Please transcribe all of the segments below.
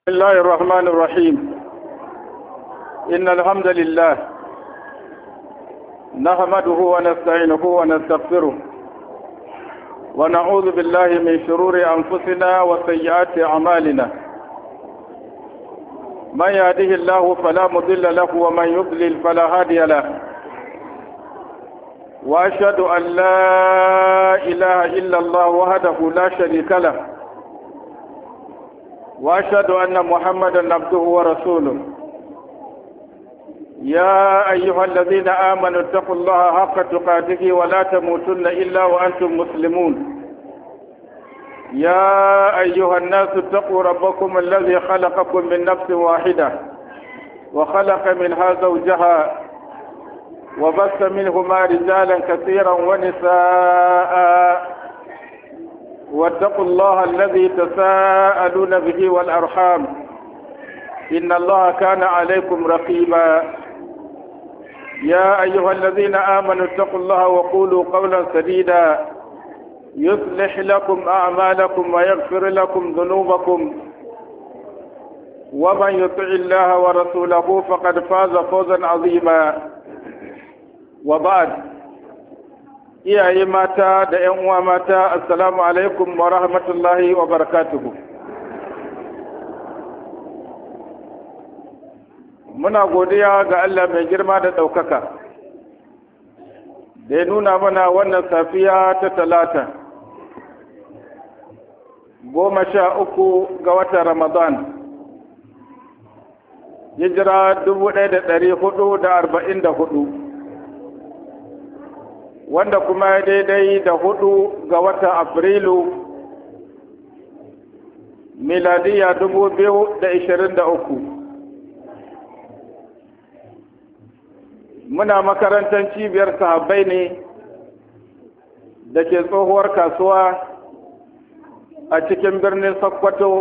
بسم الله الرحمن الرحيم. إن الحمد لله نحمده ونستعينه ونستغفره ونعوذ بالله من شرور أنفسنا وسيئات أعمالنا. من يهده الله فلا مضل له ومن يضلل فلا هادي له. وأشهد أن لا إله إلا الله وحده لا شريك له. وأشهد أن محمدا عبده ورسوله. يا أيها الذين آمنوا اتقوا الله حق تقاته ولا تموتن إلا وأنتم مسلمون. يا أيها الناس اتقوا ربكم الذي خلقكم من نفس واحدة وخلق منها زوجها وبث منهما رجالا كثيرا ونساء. واتقوا الله الذي تساءلون به والأرحام إن الله كان عليكم رقيبا. يا أيها الذين آمنوا اتقوا الله وقولوا قولا سديدا يصلح لكم أعمالكم ويغفر لكم ذنوبكم ومن يطع الله ورسوله فقد فاز فوزا عظيما. وبعد، iyaye mata da ‘yan uwa mata, assalamu alaikum wa rahmatullahi wa barakatuhu. Muna godiya ga Allah mai girma da ɗaukaka da ya nuna mana wannan safiya ta Talata 13 ga watan Ramadan, hijira 1444, wanda kuma ya daidai da 4 ga watan Afrilu miladiya 2023. Muna makarantar cibiyar sahabbai ne da ke tsohuwar kasuwa a cikin birnin Sokoto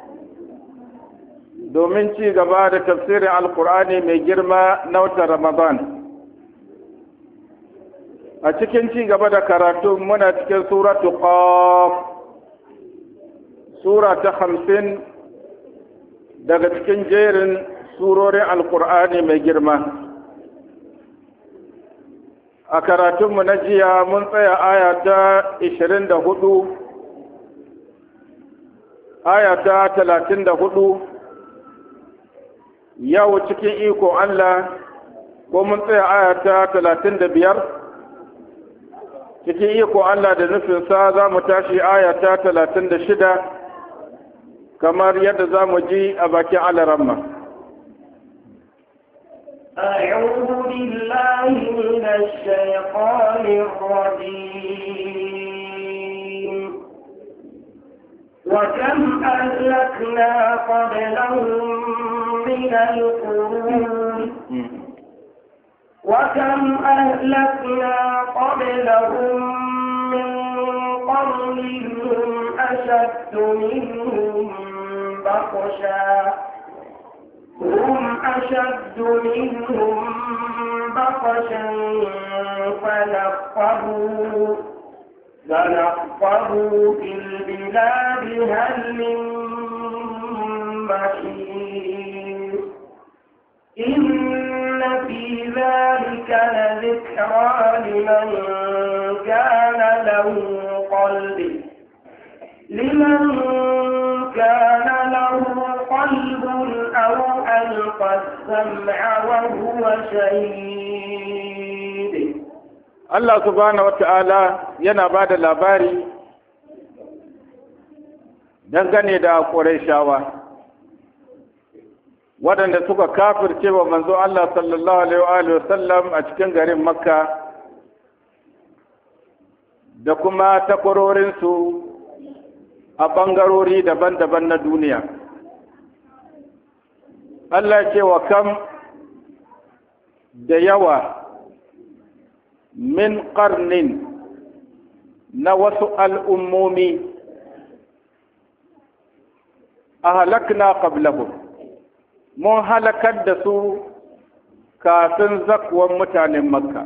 domin ci gaba da tafsirin Alkur'ani mai girma na watan Ramadan. A cikin ci gaba da karatu muna cikin suratu Qaf, sura ta 50 daga cikin jerin surorin Alkur'ani mai girma. A karatunmu na jiya mun tsaya aya ta 24, aya ta 34, yau cikin iko Allah ko mun tsaya aya ta 35, cikin iko Allah da nufinsa za mu tashi aya ta 36 kamar yadda za mu ji a bakin alaramma. أعوذ بالله من الشيطان الرجيم. وكم أهلكنا قبلهم من القرون وكم أهلكنا قبلهم من قرن هم أشد منهم بطشا فنقبوا في البلاد هل من محيص. إن في ذلك لذكرى لمن كان له قلب أو ألقى السمع وهو شهيد. Allah subhanahu wata'ala yana ba da labari dangane da Qurayshawa waɗanda suka kafirce wa manzo Allah sallallahu alaihi wa sallam a cikin garin Makka da kuma takwarorinsu a ɓangarori daban-daban na duniya. Allah ce wa kam da yawa min ƙarnin na wasu al'ummomi a halakna qablahum, mun halakar da su kafin zakuwan mutanen Makka.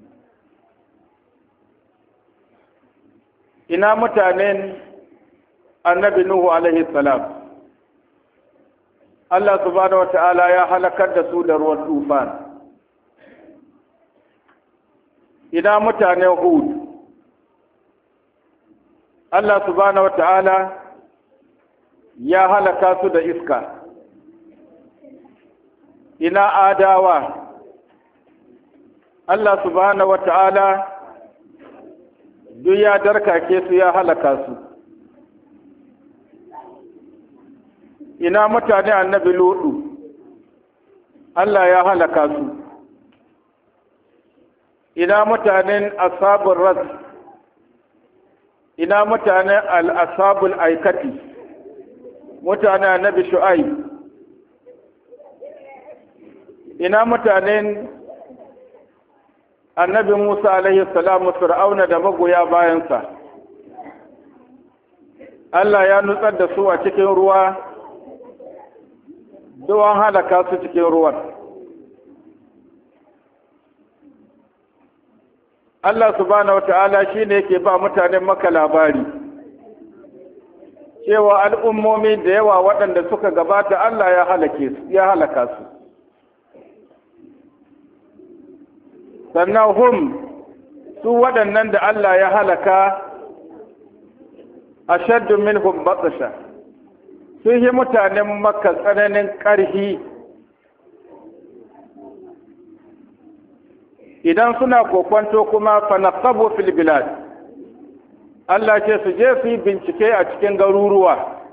Ina mutanen annabi Nuhu alaihi salam, Allah subhanahu wata'ala ya halakar da su da ruwan tufan. Ina mutanen Hud, Allah subhanahu wata'ala ya halaka su da iska. Ina Adawa, Allah subhanahu wata'ala duk ya darkake su ya halaka su. Ina mutane annabi Lutu, Allah ya halaka su. Ina mutanen ashabul ras, ina mutanen al-ashabul aikati, mutanen annabi Shu'aib, ina mutanen annabi Musa alaihi salamu Fir'auna da magoya bayansa. Allah ya nutsar da su a cikin ruwa, don halaka su cikin ruwan. Allah subhanahu wata'ala shi ne yake ba mutanen Makka labari cewa al'ummomi da yawa waɗanda suka gabata Allah ya halaka su. Sannan su waɗannan da Allah ya halaka ashaddu minhum batsasha, sun yi mutanen Makka tsananin ƙarfi. Idan suna kokwanto kuma fanaqabu fil bilad, Allah ce su je su yi bincike a cikin garuruwa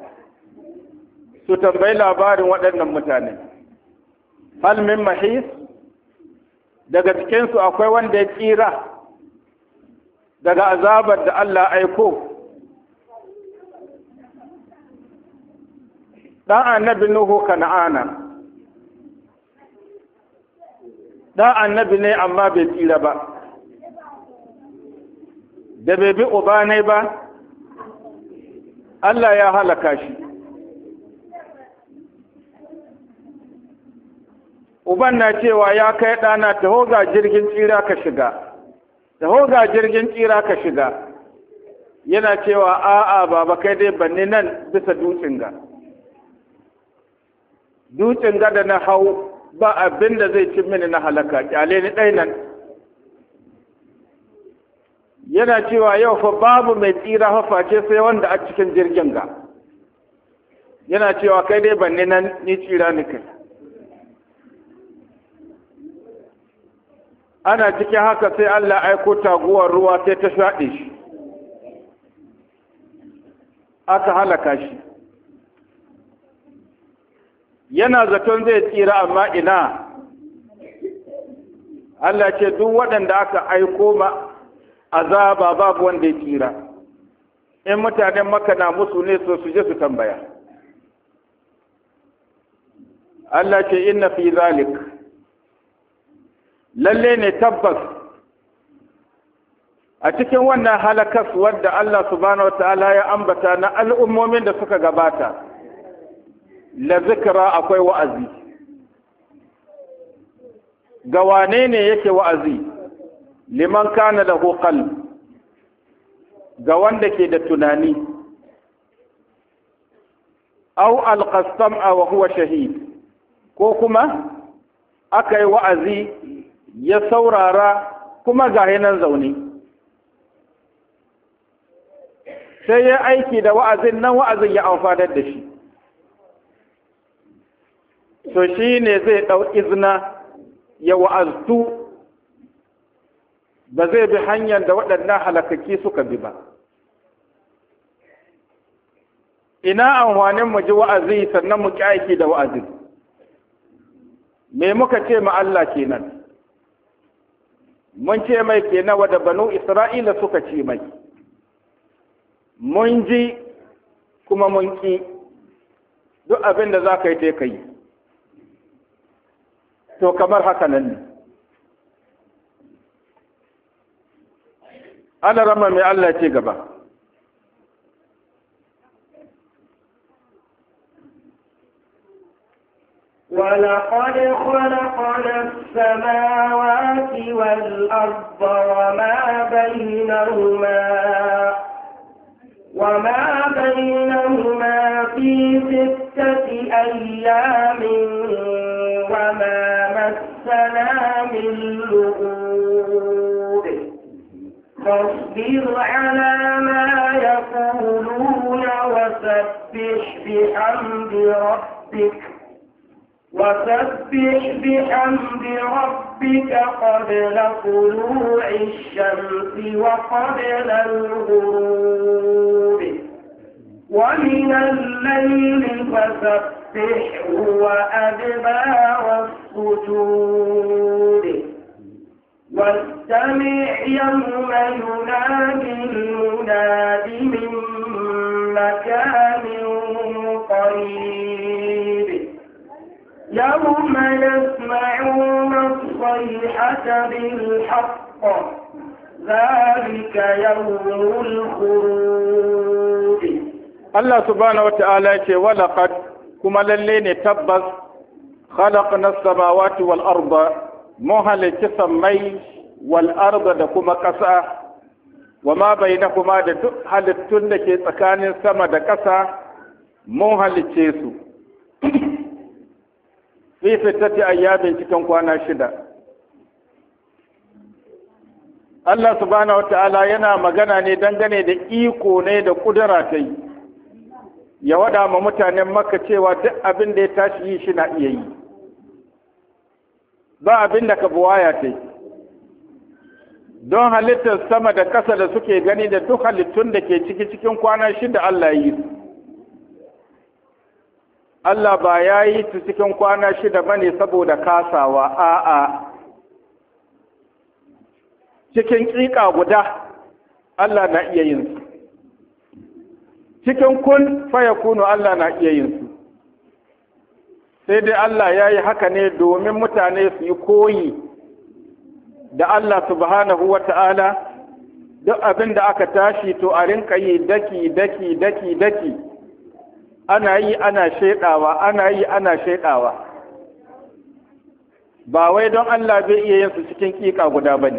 su tambayi labarin waɗannan mutane. Hal min mahis, daga cikinsu akwai wanda ya tsira daga azabar da Allah aiko. Dan annabi Nuhu Kana'ana, dan annabi ne amma bai tsira ba, da bai bi ubanai ba, Allah ya halaka shi. Uban na cewa ya kai ɗana taho ga jirgin tsira ka shiga, taho ga jirgin tsira ka shiga, yana cewa a'a baba kai dai banni nan bisa dutsen ga. Dutsen ga da na hau ba abin da zai ci mini na halaka, kyale ni ɗai nan. Yana cewa yau fa babu mai tsira face sai wanda a cikin jirgin ga. Yana cewa kai dai banni nan ni tsira ni kai. Ana cikin haka sai Allah aiko taguwar ruwa sai ta shaɗe shi, aka halaka shi. Yana zaton zai tsira amma ina, Allah ce duk waɗanda aka aiko ma azaba babu wanda ya tsira. In mutanen Makka na musu ne so su je su tambaya. Allah ce inna fi zalik, lalle ne tabbas a cikin wannan halakas wadda Allah subhanahu wataala ya ambata na al'ummomin da suka gabata, la zikra akwai wa'azi. Ga wane ne yake wa'azi? Liman kana lahu qalb, ga wanda ke da tunani. Aw alqasama wa huwa shahid, ko kuma aka yi wa'azi ya saurara kuma ga nan zaune, sai ya aiki da wa'azin nan, wa'azin ya amfanar da shi. To shi ne zai ɗau izina ya wa'aztu, ba zai bi hanyar da waɗannan halakaki suka bi ba. Ina amfanin mu ji wa'azi sannan mu ƙi aiki da wa'azin? Me muka ce ma Allah kenan? Mun ce mai kenan wadda banu Isra'ila suka ce mai, mun ji kuma mun ƙi, duk abin da za ka yi ka yi. To kamar haka nan ne. Ana rama mai Allah ce gaba. ولقد خلقنا السماوات والأرض وما بينهما في أيام وما مسنا من لغوب فاصبر على ما يقولون وسبح بحمد ربك قبل طلوع الشمس وقبل الغروب ومن الليل فسبحه وأدبار السجود واستمع يوم ينادي المناد من مكان قريب يوم يسمعون الصيحة بالحق ذلك يوم الخروج. الله سبحانه وتعالى ولقد كما للين تبس خلقنا السماوات والأرض مهلك سمي والأرض دكما كسا وما بينكما halittun da ke tsakanin sama da ƙasa mun halicce su fi sittati ayyamin cikin kwana 6. Allah subhanahu wata'ala yana magana ne dangane da iko ne da kudura ta yi ya wada ma mutanen Makka cewa duk abin da ya tashi yi shi na iya yi ba abin da ka buwaya ta yi don halittar sama da ƙasa da suke gani da duk halittun da ke cikin kwana 6 Allah yi su. Allah ba ya yi su cikin kwana 6 ba ne saboda kasawa, a'a. Cikin ƙiƙa guda Allah na iya yin su. Cikin kun faya kunu Allah na iya yin su. Sai dai Allah ya yi haka ne domin mutane su yi koyi da Allah subhanahu wa ta'ala duk abin da aka tashi to a rinka yi daki. Ana yi ana shaidawa ba wai don Allah bai iya yin su cikin kika guda bane.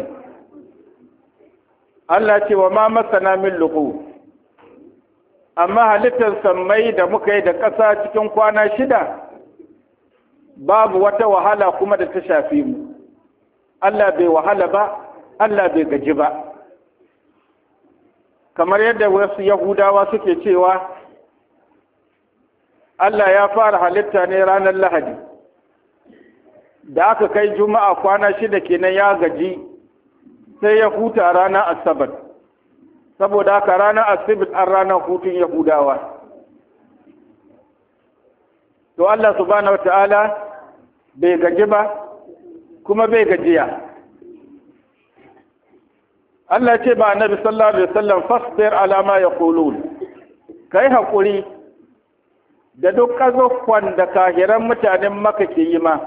Allah ce wa ma masana min lugu amma halittar sammai da muka yi da ƙasa cikin kwana 6 babu wata wahala kuma da ta shafi mu. Allah bai wahala ba, Allah bai gaji ba. Kamar yadda wasu Yahudawa suke cewa Allah ya fara halitta ne ranar Lahadi, da aka kai Juma'a kwana 6 kenan ya gaji sai ya huta ranar Asabar, saboda haka ranar Asabar an ranar hutun Yahudawa. To Allah subhanahu wa ta'ala bai gaji ba kuma bai gajiya. Allah ce ba Annabi sallallahu alaihi wasallam fasbir ala ma yaqulun, kai hakuri da duk kazofan da kahiran mutanen Makka ke yi ma,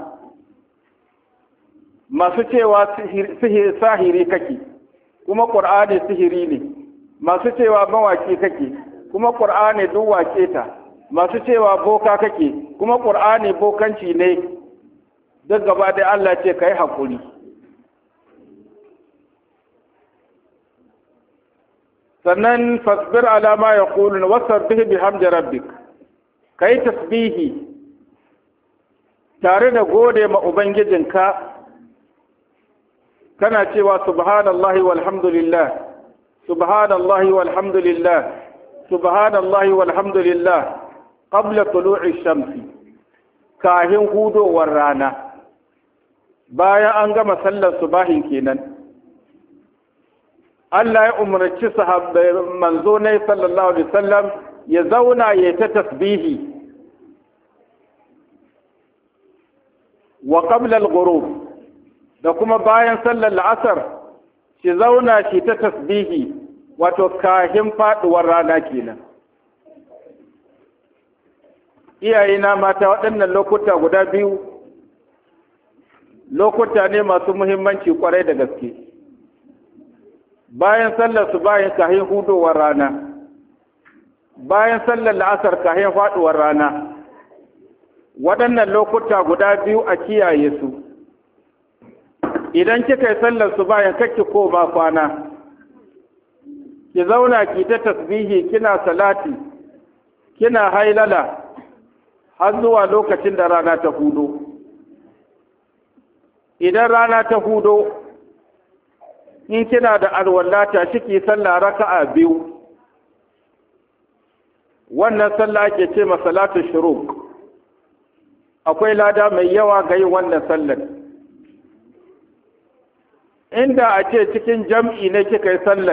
masu cewa sahiri kake kuma Qur'ani sihiri ne, masu cewa mawaki kake kuma Qur'ani duk wake ta, masu cewa boka kake kuma Qur'ani bokanci ne. Duk gaba da Allah ce kai hakuri. Sannan fasbir ala ma yaqulun wasabbih bihamdi rabbik, kai tasbihi tare da gode ma ubangijinka, kana cewa subhanallahi walhamdulillah, subhanallahi walhamdulillah, subhanallahi walhamdulillah qabla tulu'i shamsi, kahin hudowar rana, bayan an gama sallar subahin kenan. Allah ya umarci sahabbai manzo ne sallallahu alaihi wasallam ya zauna ya ta tasbihi wa qabla al-ghurub, da kuma bayan sallar la'asar shi zauna shi ta tasbihi, wato kahin faduwar rana kenan. Iyayena mata, waɗannan lokuta guda biyu lokuta ne masu muhimmanci kwarai da gaske. Bayan sallar su bayan kahin hudowar rana, bayan sallar la'asar kahin faduwar rana, waɗannan lokuta guda biyu a kiyaye su. Idan kika yi sallar su bayan kake koma kwana, ki zauna ki ta tasbihi, kina salati, kina hailala, har zuwa lokacin da rana ta hudo. Idan rana ta hudo, in kina da alwallata shi ki sallah raka'a biyu. Wannan sallah ake ce ma salatu shuruq. Akwai lada mai yawa ga yin wannan sallar. Inda a ce cikin jam'i ne kika yi sallar,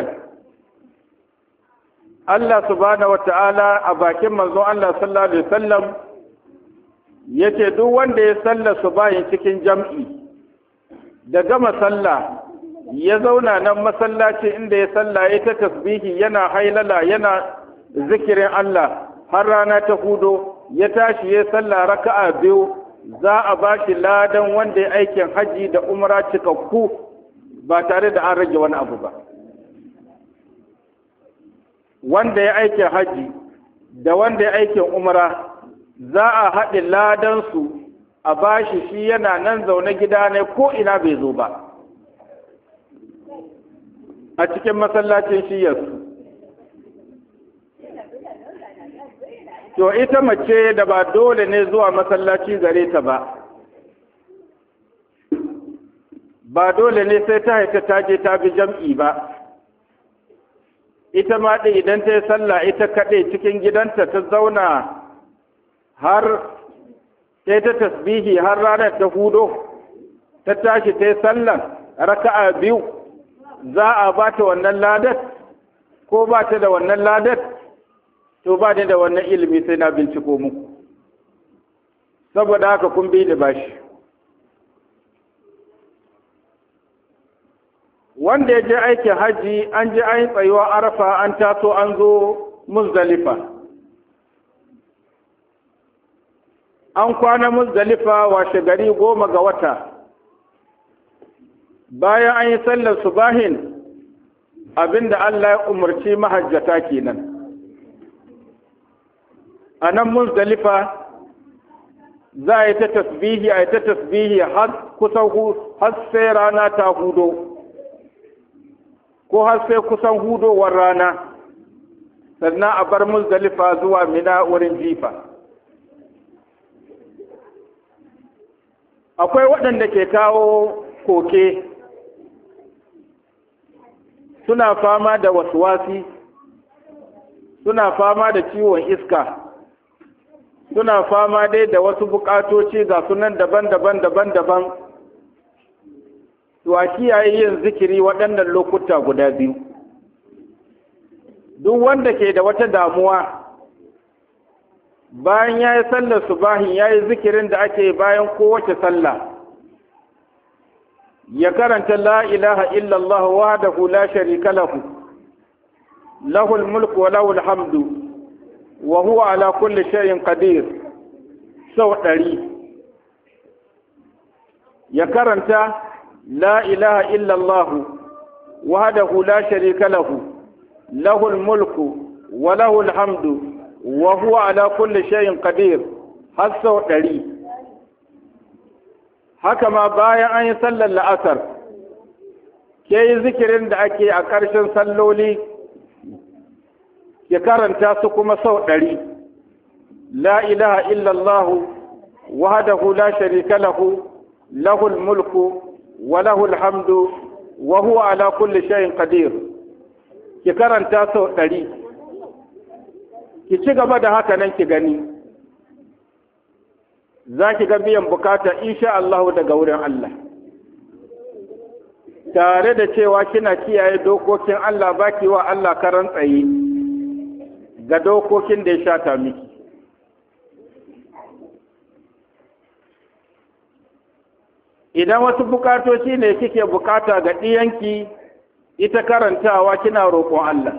Allah subhanahu wata'ala a bakin manzon Allah sallallahu alaihi wasallam yace duk wanda ya sallar subahin cikin jam'i da gama sallah ya zauna nan masallaci inda ya salla ya ta tasbihi yana hailala yana zikirin Allah har rana ta hudo ya tashi ya salla raka'a biyu za a bashi ladan wanda ya aikin haji da umra cikakku ba tare da an rage wani abu ba. Wanda ya aikin haji da wanda ya aikin umra za a haɗe ladansu a bashi shi yana nan zaune gida ne ko ina bai zo ba a cikin masallacin shiyarsu. To ita mace da ba dole ne zuwa masallaci gare ta ba dole ne sai ta haita ta je ta bi jam'i ba. Ita ma ɗin idan ta yi sallah ita kaɗai cikin gidanta ta zauna har sai ta tasbihi har ranar ta hudo ta tashi ta yi sallan raka'a biyu, za a ba ta wannan ladat ko ba ta da wannan ladat? To ba da wannan ilimi sai na binciko muku, saboda haka kun bi da bashi. Wanda ya je aikin haji an je an yi tsayuwa arafa an taso an zo Muzdalifa. An kwana Muzdalifa washe gari 10 ga wata. Bayan an yi sallar subahin abinda Allah ya umarci mahajjata kenan. A nan Muzdalifa za a yi ta tasbihi har kusan har sai rana ta hudo ko har sai kusan hudowar rana, sannan a bar Muzdalifa zuwa Mina wurin jifa. Akwai waɗanda ke kawo koke suna fama da waswasi, suna fama da ciwon iska, suna fama dai da wasu bukatoci ga sunan daban-daban. To a kiyaye yin zikiri waɗannan lokuta guda biyu. Duk wanda ke da wata damuwa bayan ya yi sallar subahin ya yi zikirin da ake bayan kowace sallah, ya karanta la ilaha illallah wahdahu la sharika lahu lahul mulku wa lahul hamdu wa huwa ala kulli shay'in qadir sau 100. Ya karanta la ilaha illallah wahdahu la sharika lahu lahul mulku wa lahul hamdu wa huwa ala kulli shay'in qadir har sau 100. Haka ma bayan an yi sallar la'asar ke yi zikirin da ake a ƙarshen salloli ya karanta su kuma sau 100. La ilaha illallah wahdahu la sharika lahu lahul mulku wa lahul hamdu wa huwa ala kulli shay'in qadir ki karanta sau 100. Ki ci gaba da haka nan ki gani za ki ga biyan bukata insha Allah daga wurin Allah, tare da cewa kina kiyaye dokokin Allah baki wa Allah karan tsaye ga dokokin da ya shata miki. Idan wasu bukatoci ne kike bukata ga ɗiyanki, ita karantawa kina roƙon Allah.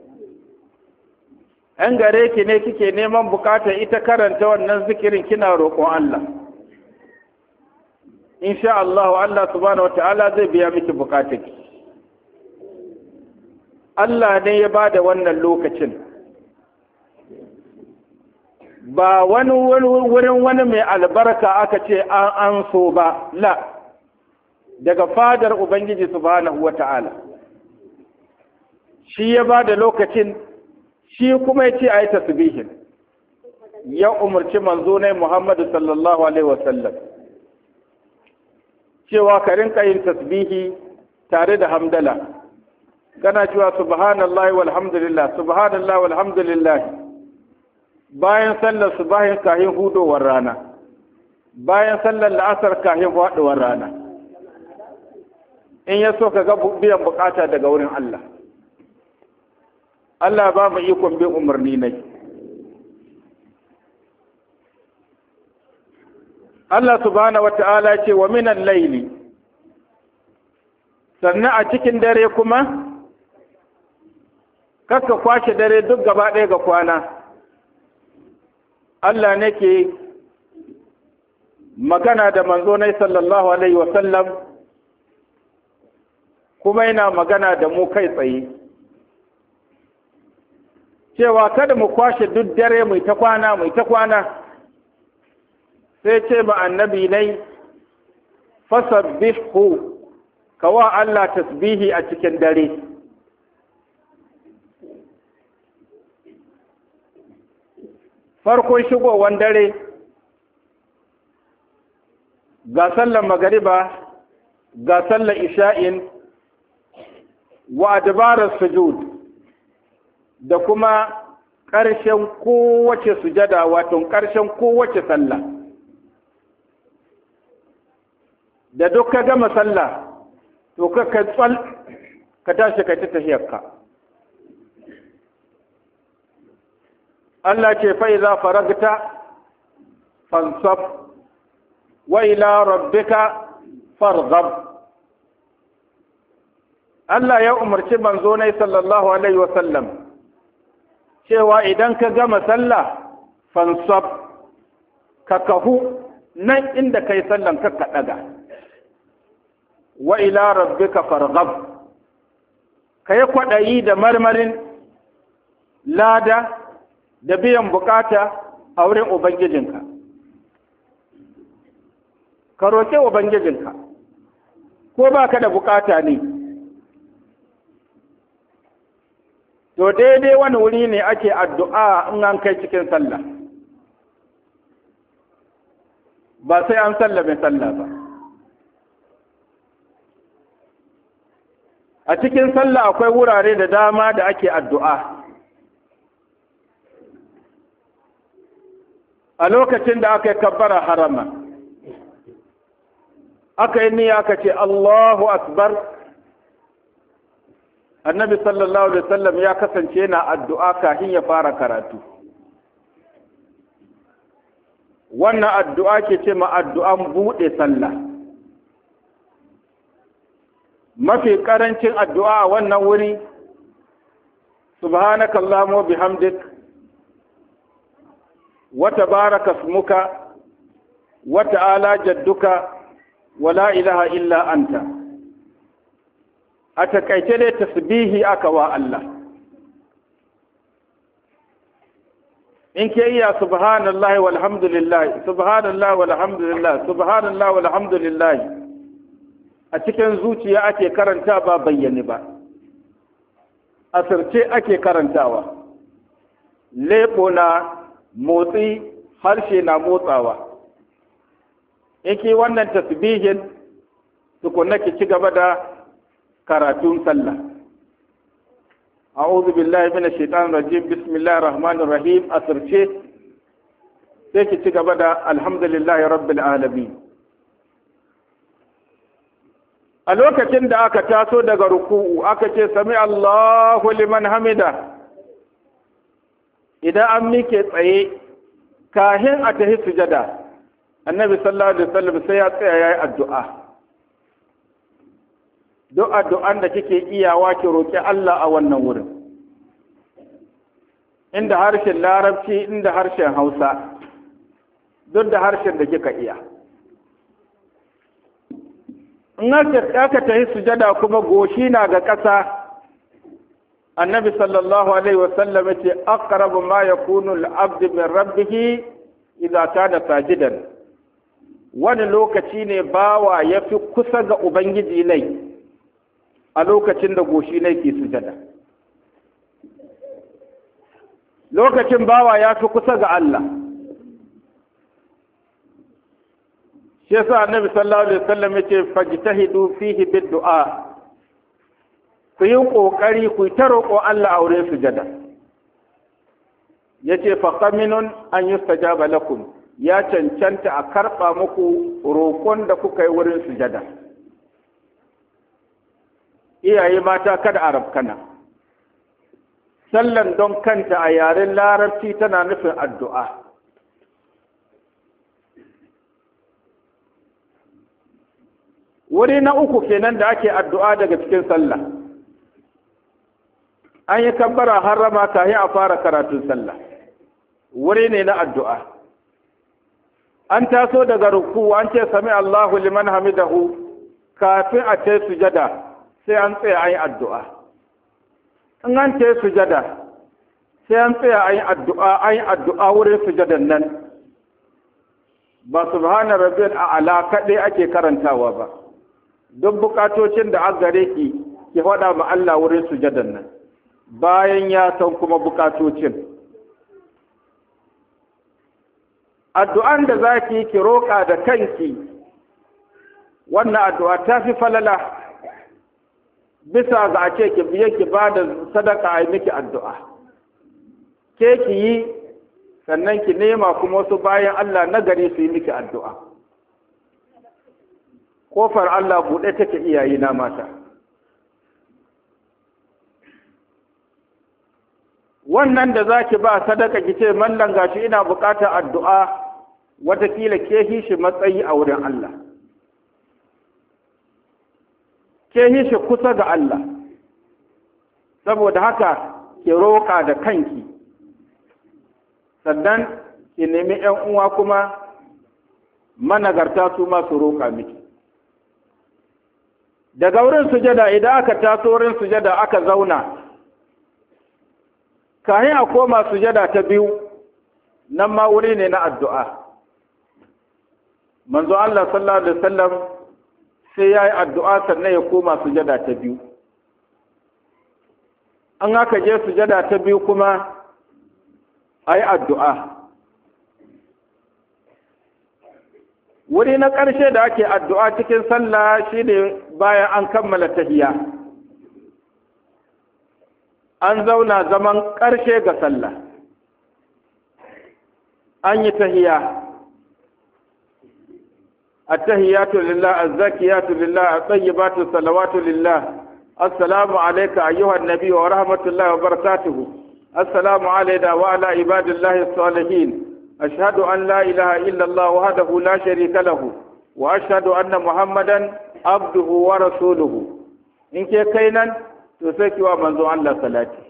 ‘Yan gare ki ne kike neman bukata, ita karanta wannan zikirin kina roƙon Allah. Insha Allah, Allah subhanahu wa ta'ala zai biya miki bukatunki. Allah ne ya ba da wannan lokacin. Ba wani wurin wani mai albarka aka ce an so ba, la, daga fadar Ubangiji subhanahu wa ta'ala. Shi ya ba da lokacin, shi kuma ya ce a yi tasbihin. ya umarci manzo ne Muhammadu sallallahu alaihi wasallam cewa ka rinka yin tasbihi tare da hamdala, kana cewa subhanallahi walhamdulillah subhanallahi walhamdulillah bayan sallar subahin kahin hudowar rana, bayan sallar la'asar kahin faɗuwar rana, in ya so ka ga biyan bukata daga wurin Allah. Allah ba mu ikon bin umarni ne. Allah subhanahu wata'ala ce wa minan laili, sannan a cikin dare kuma kakka kwashe dare duk gaba ɗaya ga kwana. Allah ne ke magana da manzo ne sallallahu alaihi wasallam, kuma yana magana da mu kai tsaye cewa kada mu kwashe duk dare mu ta kwana sai ce ba annabi nai fasabbihu, kawa Allah tasbihi a cikin dare. Farkon shigowar dare ga sallar magariba ga sallar isha'in wa adbarar sujud da kuma ƙarshen kowace sujada, wato ƙarshen kowace sallah. Da duk ka gama sallah to ka tsal ka tashi ka ta tahiyarka. Allah ce fa iza faragta fansab wa ila rabbika farghab. Allah ya umarci manzo ne sallallahu alaihi wa sallam cewa idan ka gama sallah fansab, ka kahu nan inda kai sallan ka daga. Wa ila rabbika farghab, kai kwadayi da marmarin lada da biyan bukata a wurin ubangijinka. Ka roƙi ubangijinka ko baka da bukata ne, to daidai wani wuri ne ake addu'a in an kai cikin sallah, ba sai an sallame sallah ba. A cikin sallah akwai wurare da dama da ake addu'a. A lokacin da aka yi kabbara harama, aka yi niyya aka ce Allahu Akbar, annabi sallallahu alaihi wasallam ya kasance yana addu'a kafin ya fara karatu. Wannan addu'a ke ce ma addu'an buɗe sallah. Mafi ƙarancin addu'a a wannan wuri, subhanaka Allahumma bihamdik, wa tabaraka ismuka, wa ta'ala jadduka, wa la ilaha illa anta. A takaice dai tasbihi aka wa Allah. In ke iya subhanallahi walhamdulillah, subhanallahi walhamdulillah, subhanallahi walhamdulillah. A cikin zuciya ake karanta ba bayyane ba, asirce ake karantawa, leɓo na motsi, harshe na motsawa. Yake wannan tasbihin tukunna ki ci gaba da karatun sallah. A'udhu billahi minash shaitanir rajim, bismillahir rahmanir rahim, asirce sai ki ci gaba da alhamdulillahi rabbil alamin. A lokacin da aka taso daga ruku'u aka ce sami Allahu liman hamida, idan an mike tsaye kahin a tahi sujada, annabi sallallahu alaihi wasallam sai ya tsaya yayi addu'a. Duk addu'an da kike iyawa ki roki Allah a wannan wurin, inda harshen Larabci, inda harshen Hausa, duk da harshen da kika iya. In aka tahi sujada kuma goshi na ga ƙasa, annabi sallallahu alaihi wasallam yace aqrabu ma yakunu al-abd min rabbih idza kana sajidan. Wani lokaci ne bawa yafi kusa ga ubangiji ne a lokacin da goshi ne ke sujada. Lokacin bawa ya fi kusa ga Allah shi yasa annabi sallallahu alaihi wasallam yace fajtahidu fihi bid-du'a, ku yi kokari ku ta roƙo Allah a wurin sujada. Yace fa qaminun an yustajaba lakum, ya cancanta a karɓa muku roƙon da kuka yi wurin sujada. Iyaye mata kada a rafkana. Sallan don kanta a yaren larabci tana nufin addu'a. Wuri na uku kenan da ake addu'a daga cikin sallah. An yi kabbara harrama kafin a fara karatun sallah. Wuri ne na addu'a. An taso daga ruku an ce sami Allahu liman hamidahu, kafin a ce sujada sai an tsaya an yi addu'a. In an ce sujada sai an tsaya an yi addu'a wurin sujadan nan. Ba subhana rabbiyal a'la kaɗai ake karantawa ba. Duk bukatocin da aka gare ki faɗa ma Allah wurin sujadan nan, bayan ya san kuma bukatocin. Addu'an da za ki roƙa da kanki, wannan addu'a ta fi falala bisa ga a ce ki biye ki ba da sadaka a yi miki addu'a. Ke ki yi, sannan ki nema kuma wasu bayan Allah na gari su yi miki addu'a. Ƙofar Allah buɗe take iyaye na mata. Wannan da za ki ba sadaka ki ce mallan gashi ina buƙatar addu'a, watakila ke shi matsayi a wurin Allah. Ke shi kusa ga Allah. Saboda haka ki roƙa da kanki. Sannan ki nemi ‘yan uwa kuma managarta su masu roƙa miki. Daga wurin sujada, idan aka taso wurin sujada aka zauna, kahin a koma sujada ta biyu, nan ma wuri ne na addu'a. Manzo Allah sallallahu alaihi wasallam sai ya yi addu'a sannan ya koma sujada ta biyu. An aka je sujada ta biyu kuma a yi addu'a. Wuri na ƙarshe da ake addu'a cikin sallah shi ne bayan an kammala tahiyya. An zauna zaman ƙarshe ga sallah. An yi tahiyya. التحيات لله الزكيات لله الطيبات الصلوات لله السلام عليك أيها النبي ورحمة الله وبركاته السلام علينا وعلى عباد الله الصالحين أشهد أن لا إله إلا الله وحده لا شريك له وأشهد أن محمدا عبده ورسوله إن كينا تسكي ومنذ الله صلاته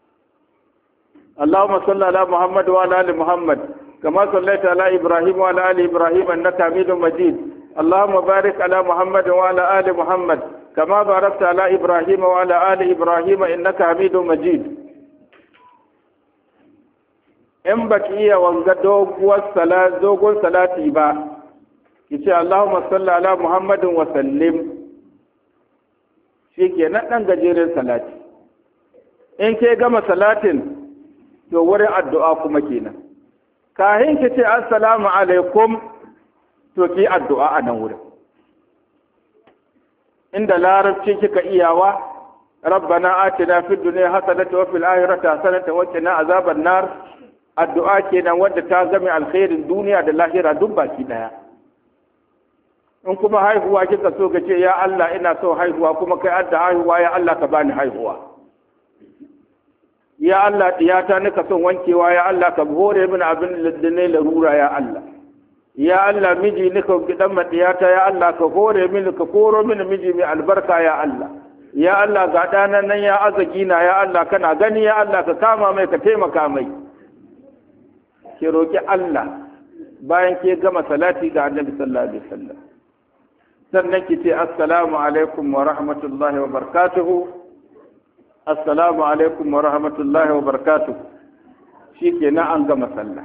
اللهم صل على محمد وعلى آل محمد كما صليت على إبراهيم وعلى آل إبراهيم إنك حميد مجيد اللهم بارك على محمد وعلى آل محمد كما باركت على إبراهيم وعلى آل إبراهيم إنك حميد مجيد in baki iya wanga dogon salati ba ki ce Allahumma salli ala Muhammadin wa sallim, shi ke nan ɗan gajeren salati. In ke gama salatin to wurin addu'a kuma kenan. Kahin ki ce assalamu alaikum to ki addu'a a nan wurin. Inda larabci kika iyawa rabbana atina fid dunya hasanatan wa fil akhirati hasanatan wa qina azaban nar, addu'a kenan wadda ta game alkhairin duniya da lahira duk baki daya. In kuma haihuwa kika so ka ce ya Allah ina so haihuwa, kuma kai adda haihuwa ya Allah ka bani haihuwa. Ya Allah diyata nika son wankewa ya Allah ka hore mini abin da ne larura ya Allah. Ya Allah miji nika gidan madiyata ya Allah ka hore mini, ka koro mini miji mai albarka ya Allah. Ya Allah ga ɗanan nan ya azagina ya Allah kana gani ya Allah ka kama mai ka taimaka mai. Ki roƙi Allah bayan ke gama salati ga Annabi sallallahu alaihi wasallam. Sannan ki ce assalamu alaikum wa rahmatullahi wa barakatuhu. Assalamu alaikum wa rahmatullahi wa barakatuhu. Shikenan an gama sallah.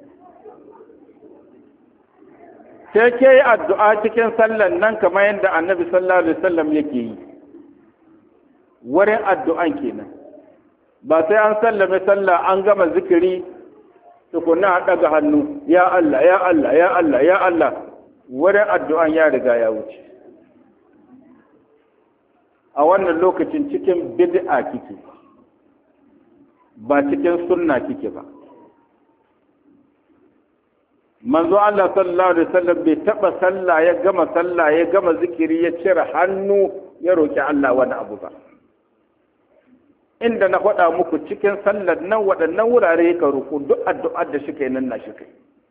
Sai ke yi addu'a cikin sallan nan kamar yadda Annabi sallallahu alaihi wasallam yake yi. Wurin addu'an kenan. Ba sai an sallame sallah an gama zikiri tukunna a ɗaga hannu, ya Allah, ya Allah, ya Allah, ya Allah, wurin addu'an ya riga ya wuce. A wannan lokacin cikin bid'a kike, ba cikin sunna kike ba. Manzo Allah sallallahu alaihi wasallam bai taba sallah ya gama zikiri ya cire hannu ya roki Allah wani abu ba. Inda na faɗa muku cikin sallar nan waɗannan wurare ka ruku duk addu'ar da shi kai nan na shi kai.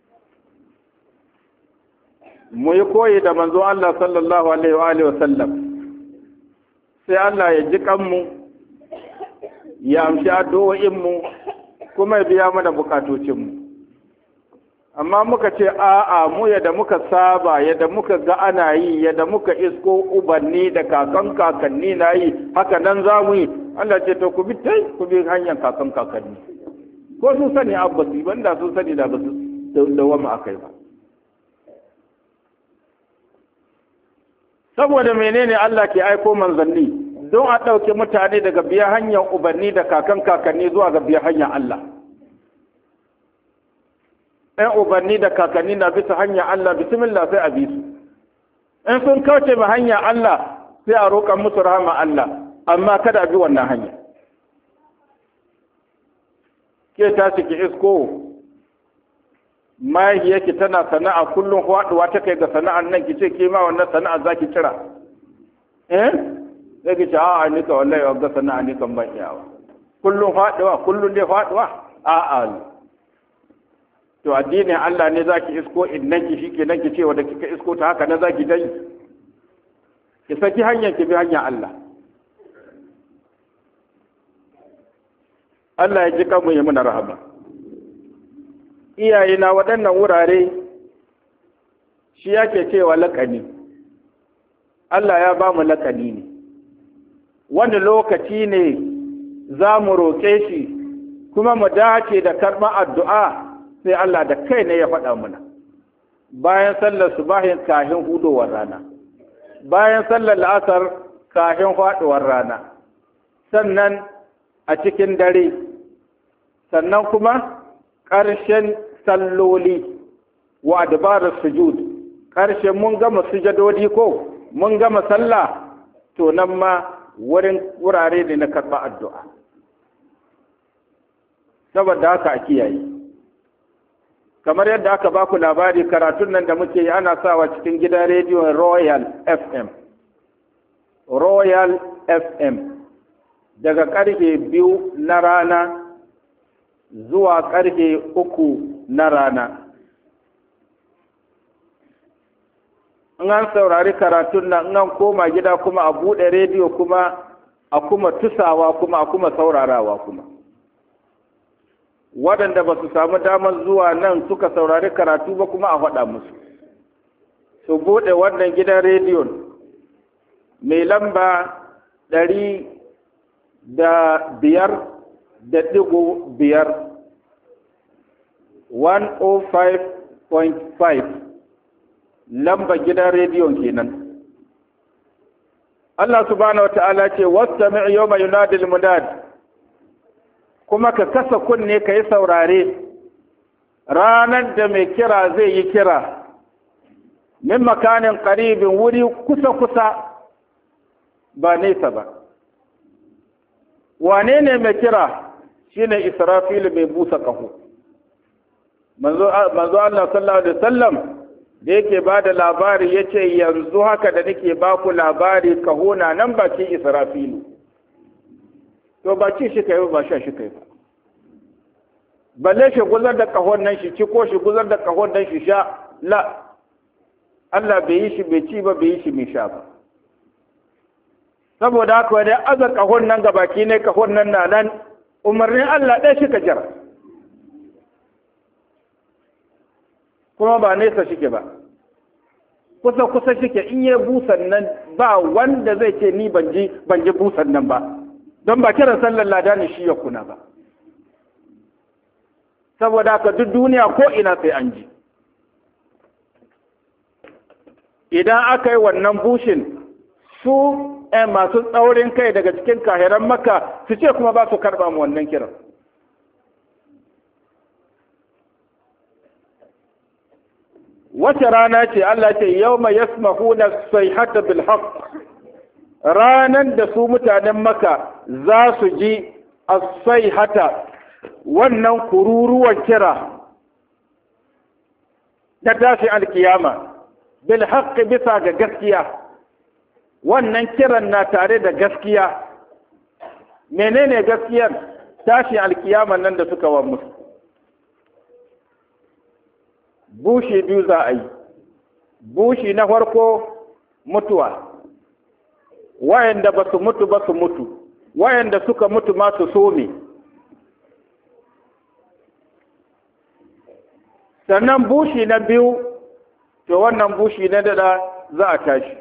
Mu yi koyi da manzo Allah sallallahu alaihi wasallam. Sai Allah ya ji kanmu, ya amshi addu'o'inmu, kuma ya biya mana bukatocinmu. Amma muka ce a'a mu yadda muka saba, yadda muka ga ana yi, yadda muka isko ubanni da kakanni na yi, haka nan za mu yi. Allah ce to ku bi hanyar kakanni. Ko sun sani abbasi, banda sun sani da ba su dawama akai ba. Saboda menene Allah ke aiko manzanni? Don a ɗauke mutane daga biya hanyar ubanni da kakanni zuwa ga biya hanyar Allah. ‘Yan ubanni da kakanni na bisa hanyar Allah, bismillah sai a bi su. In sun kauce ma hanyar Allah, sai a roƙa musu rahama Allah, amma kada a bi wannan hanya. Ke tashi ki isko, mahaifiyarki tana sana'a kullum faɗuwa ta kai ga sana'ar nan ki ce ke ma wannan sana'a za ki kira. Sai ki ce a'a ni ka wallahi wagga sana'a ni kan ban iyawa. Kullum dai faɗuwa a'a. To addinin Allah ne zaki isko innan ki shikenan ki ce wanda kika isko ta haka na zaki dai. Ki saki hanyar ki bi hanyar Allah. Allah ya ji kanmu ya muna rahama. Iyaye na waɗannan wurare shi yake cewa laƙani. Allah ya ba mu laƙani ne. Wani lokaci ne za mu roƙe shi kuma mu dace da karɓar addu'a sai Allah da kai ne ya faɗa mana. Bayan sallar subahin kahin hudowar rana, bayan sallar la'asar kahin faɗuwar rana, sannan a cikin dare, sannan kuma ƙarshen salloli wa adbarar sujud, ƙarshen mun gama sujadodi ko mun gama sallah, to nan ma wurare ne na karɓa addu'a. Saboda haka a kiyaye. Kamar yadda aka ba ku labari, karatun nan da muke yi ana sawa cikin gidan rediyon Royal FM daga ƙarfe 2 na rana zuwa ƙarfe 3 na rana. In an saurari karatun nan, in an koma gida kuma a buɗe rediyo kuma a kuma tusawa kuma a kuma saurarawa kuma. Waɗanda ba su samu damar zuwa nan suka saurari karatu ba kuma a faɗa musu. Su buɗe wannan gidan rediyon mai lamba 105.5 105.5 lamba gidan rediyon kenan. Allah subhanahu wa ta'ala ce wastami' yawma yunadil munad, kuma ka kasa kunne ka yi saurare ranar da mai kira zai yi kira min makanin ƙaribin wuri kusa-kusa ba nesa ba. Wane ne mai kira? Shi ne Israfilu mai busa ƙaho. Manzo Allah sallallahu Alaihi wasallam da yake ba da labari ya ce yanzu haka da nake ba ku labari ƙaho na nan bakin Israfilu. To ba ci shi kai ba sha shi kai ba. Balle shi guzar da ƙahon nan shi ci ko shi guzar da ƙahon nan shi sha, la. Allah bai yi shi bai ci ba, bai yi shi mai sha ba. Saboda haka wani aza ƙahon nan ga baki ne, ƙahon nan na nan, umarnin Allah ɗaya shi ka jira. Kuma ba nesa shike ba. Kusa shike, in yi busan nan ba wanda zai ce ni ban ji busan nan ba. Don ba kiran sallar lada ne shi ya kuna ba. Saboda haka duk duniya ko ina sai an ji. Idan aka yi wannan bushin, su masu tsaurin kai daga cikin kahiran Makka su ce kuma ba su karɓa mu wannan kiran. wace rana ce Allah ce yawma yasmahuna sayhata bil haqq, ranan da su mutanen Makka za su ji as-sayhata, wannan kururuwan kira ta tashi alkiyama bil haqq, bisa ga gaskiya. Wannan kiran na tare da gaskiya. Menene gaskiyar? Tashi alkiyama nan da suka wa musu. Bushi biyu za a yi. Bushi na farko mutuwa, wayanda ba su mutu ba su mutu, wayanda suka mutu ma su some. Sannan bushi na biyu, to wannan bushi na dada za a tashi.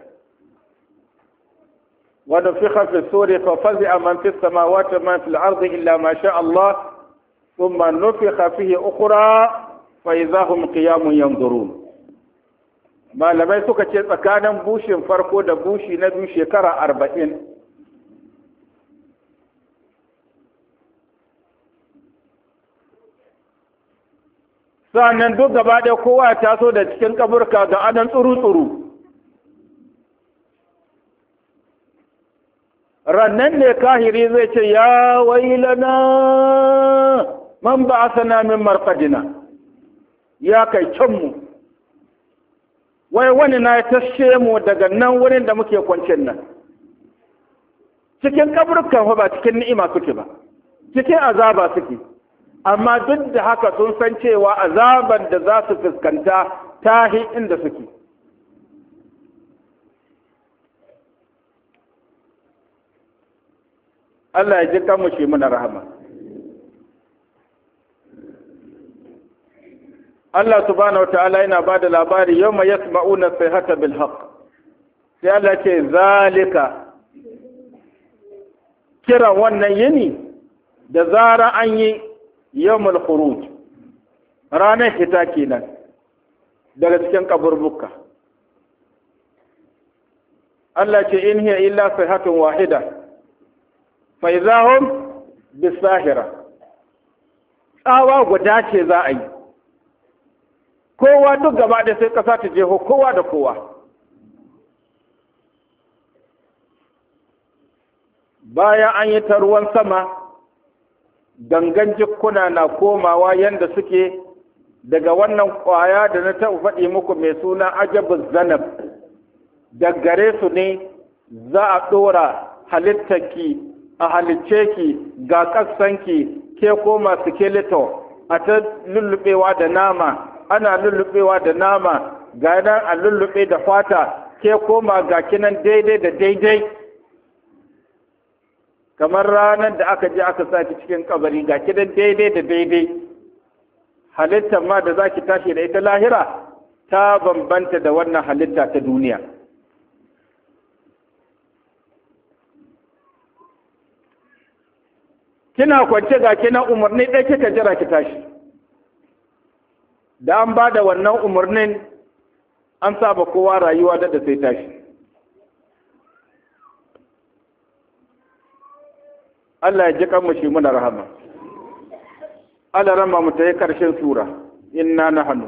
ونفخ في الصور ففزع من في السماوات ومن في الأرض إلا ما شاء الله ثم نفخ فيه أخرى فإذا هم قيام ينظرون. malamai suka ce tsakanin bushin farko da bushi na biyu shekara 40. Sa'annan duk gaba ɗaya kowa ya taso da cikin kaburka ga anan tsuru-tsuru. Rannan ne kahiri zai ce, ya wailana man ba asana min marqadina, ya kai canmu, wai wani na ya tashe mu daga nan wurin da muke kwancin nan. Cikin kaburkan ba cikin ni'ima suke ba, cikin azaba suke, amma duk da haka sun san cewa azaban da za su fuskanta tahi inda suke. Allah ya ji kanmu shi muna rahama. Allah subhanahu wata'ala yana ba da labari yau mai yasma'una sayhata bil haqq. Sai Allah ce zalika, kiran wannan yini da zara an yi yawmul khuruj, ranar fita kenan daga cikin kaburbuka. Allah ce in hiya illa sayhatun wahida faizahum bisahira, tsawa guda ce za a yi, kowa duk gaba da sai ƙasa ta jeho kowa da kowa. Bayan an yi ta ruwan sama, gangan jikkuna na komawa yadda suke daga wannan ƙwaya da na taɓa faɗi muku mai suna ajabuz zanab, da gare su ne za a ɗora halittarki a halicce ki ga ƙasanki ke koma skeleton, a ta lullubewa da nama, ana lullubewa da nama, ga nan a lullube da fata, ke koma ga kinan daidai da daidai, kamar ranar da aka je aka sa ki cikin kabari ga kinan daidai da daidai. Halittar ma da za ki tashi da ita lahira ta bambanta da wannan halitta ta duniya. Kina kwance ga kina umarni ɗaya kika jira ki tashi. Da an ba da wannan umarnin an saba kowa rayuwa da sai tashi. Allah ya ji kanmu shi muna rahama. Allah rama mu ta yi ƙarshen sura. Inna nahnu.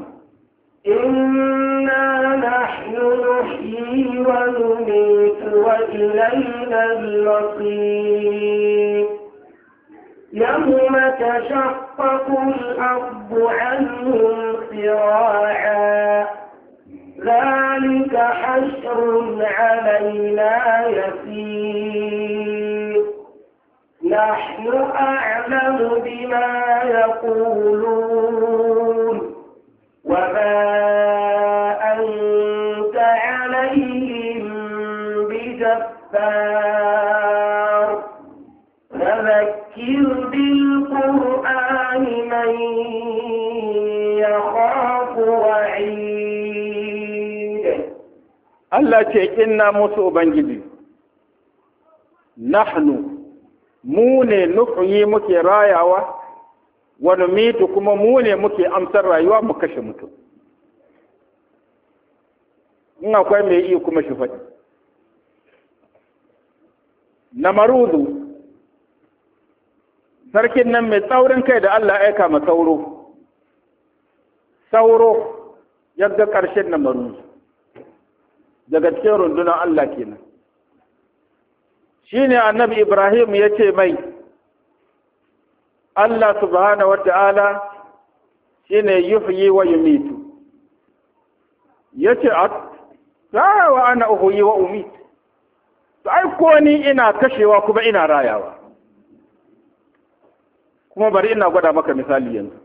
Inna nahnu nuhyi wa numiitu wa ilayna al-masir. يوم تشقق الأرض عنهم سراعا ذلك حشر علينا يسير نحن أعلم بما يقولون وما أنت عليهم بجبار فذكر بالقرآن من يخاف وعيد. Allah ce inna musu Ubangiji, nahnu mu ne nuhyi muke rayawa, wa numitu kuma mu ne muke amsar rayuwa mu kashe mutum. In akwai mai iya kuma shi faɗi. Namarudu, sarkin nan mai tsaurin kai da Allah aika ma sauro. Sauro yadda ƙarshen na maruzu daga cikin rundunar Allah kenan. Shine annabi Ibrahim ya ce mai Allah subhanahu wata'ala shine yuhyi wa yumitu. Yace wa ana uhyi wa umit. To ai ko ni ina kashewa kuma ina rayawa. Kuma bari ina gwada maka misali yanzu.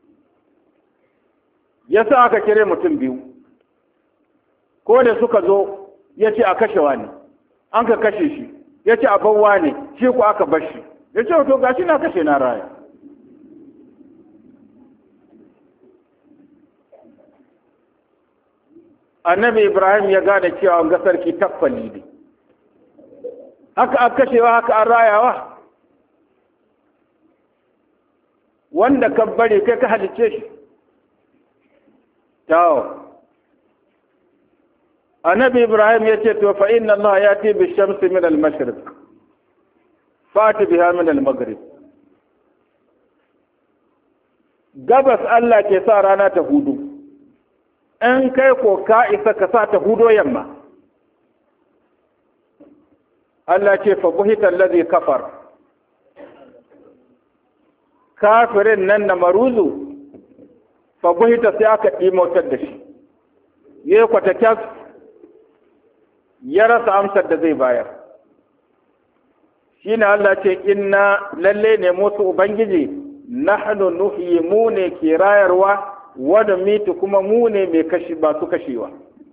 Yasa aka kire mutum biyu. Ko da suka zo yace a kashewa ne. An ka kashe shi. Yace a bawwa ne, shi ko aka bar shi. Yace to gashi na kashe na raya. Annabi Ibrahim ya gane cewa ga sarki taffali ne. Haka aka kashewa haka an rayawa. Wanda ka bari kai ka halice shi. Tawo. Annabi Ibrahim ya ce to fa inna Allah yati bi shamsi min al-mashriq. Fati biha min al-maghrib. Gabas Allah ke sa rana ta hudu. In kai ko ka isa ka sa ta hudo yamma. Allah ce fa buhita allazi kafar. Kafirin nan na maruzu fa buhita sai aka ɗimotar da shi. Ye kwata kyas ya rasa amsar da zai bayar. Shine Allah ce inna lalle ne musu ubangiji nahnu nuhyi mu ne ke rayarwa wada mitu kuma mu ne mai kashi ba su kashewa.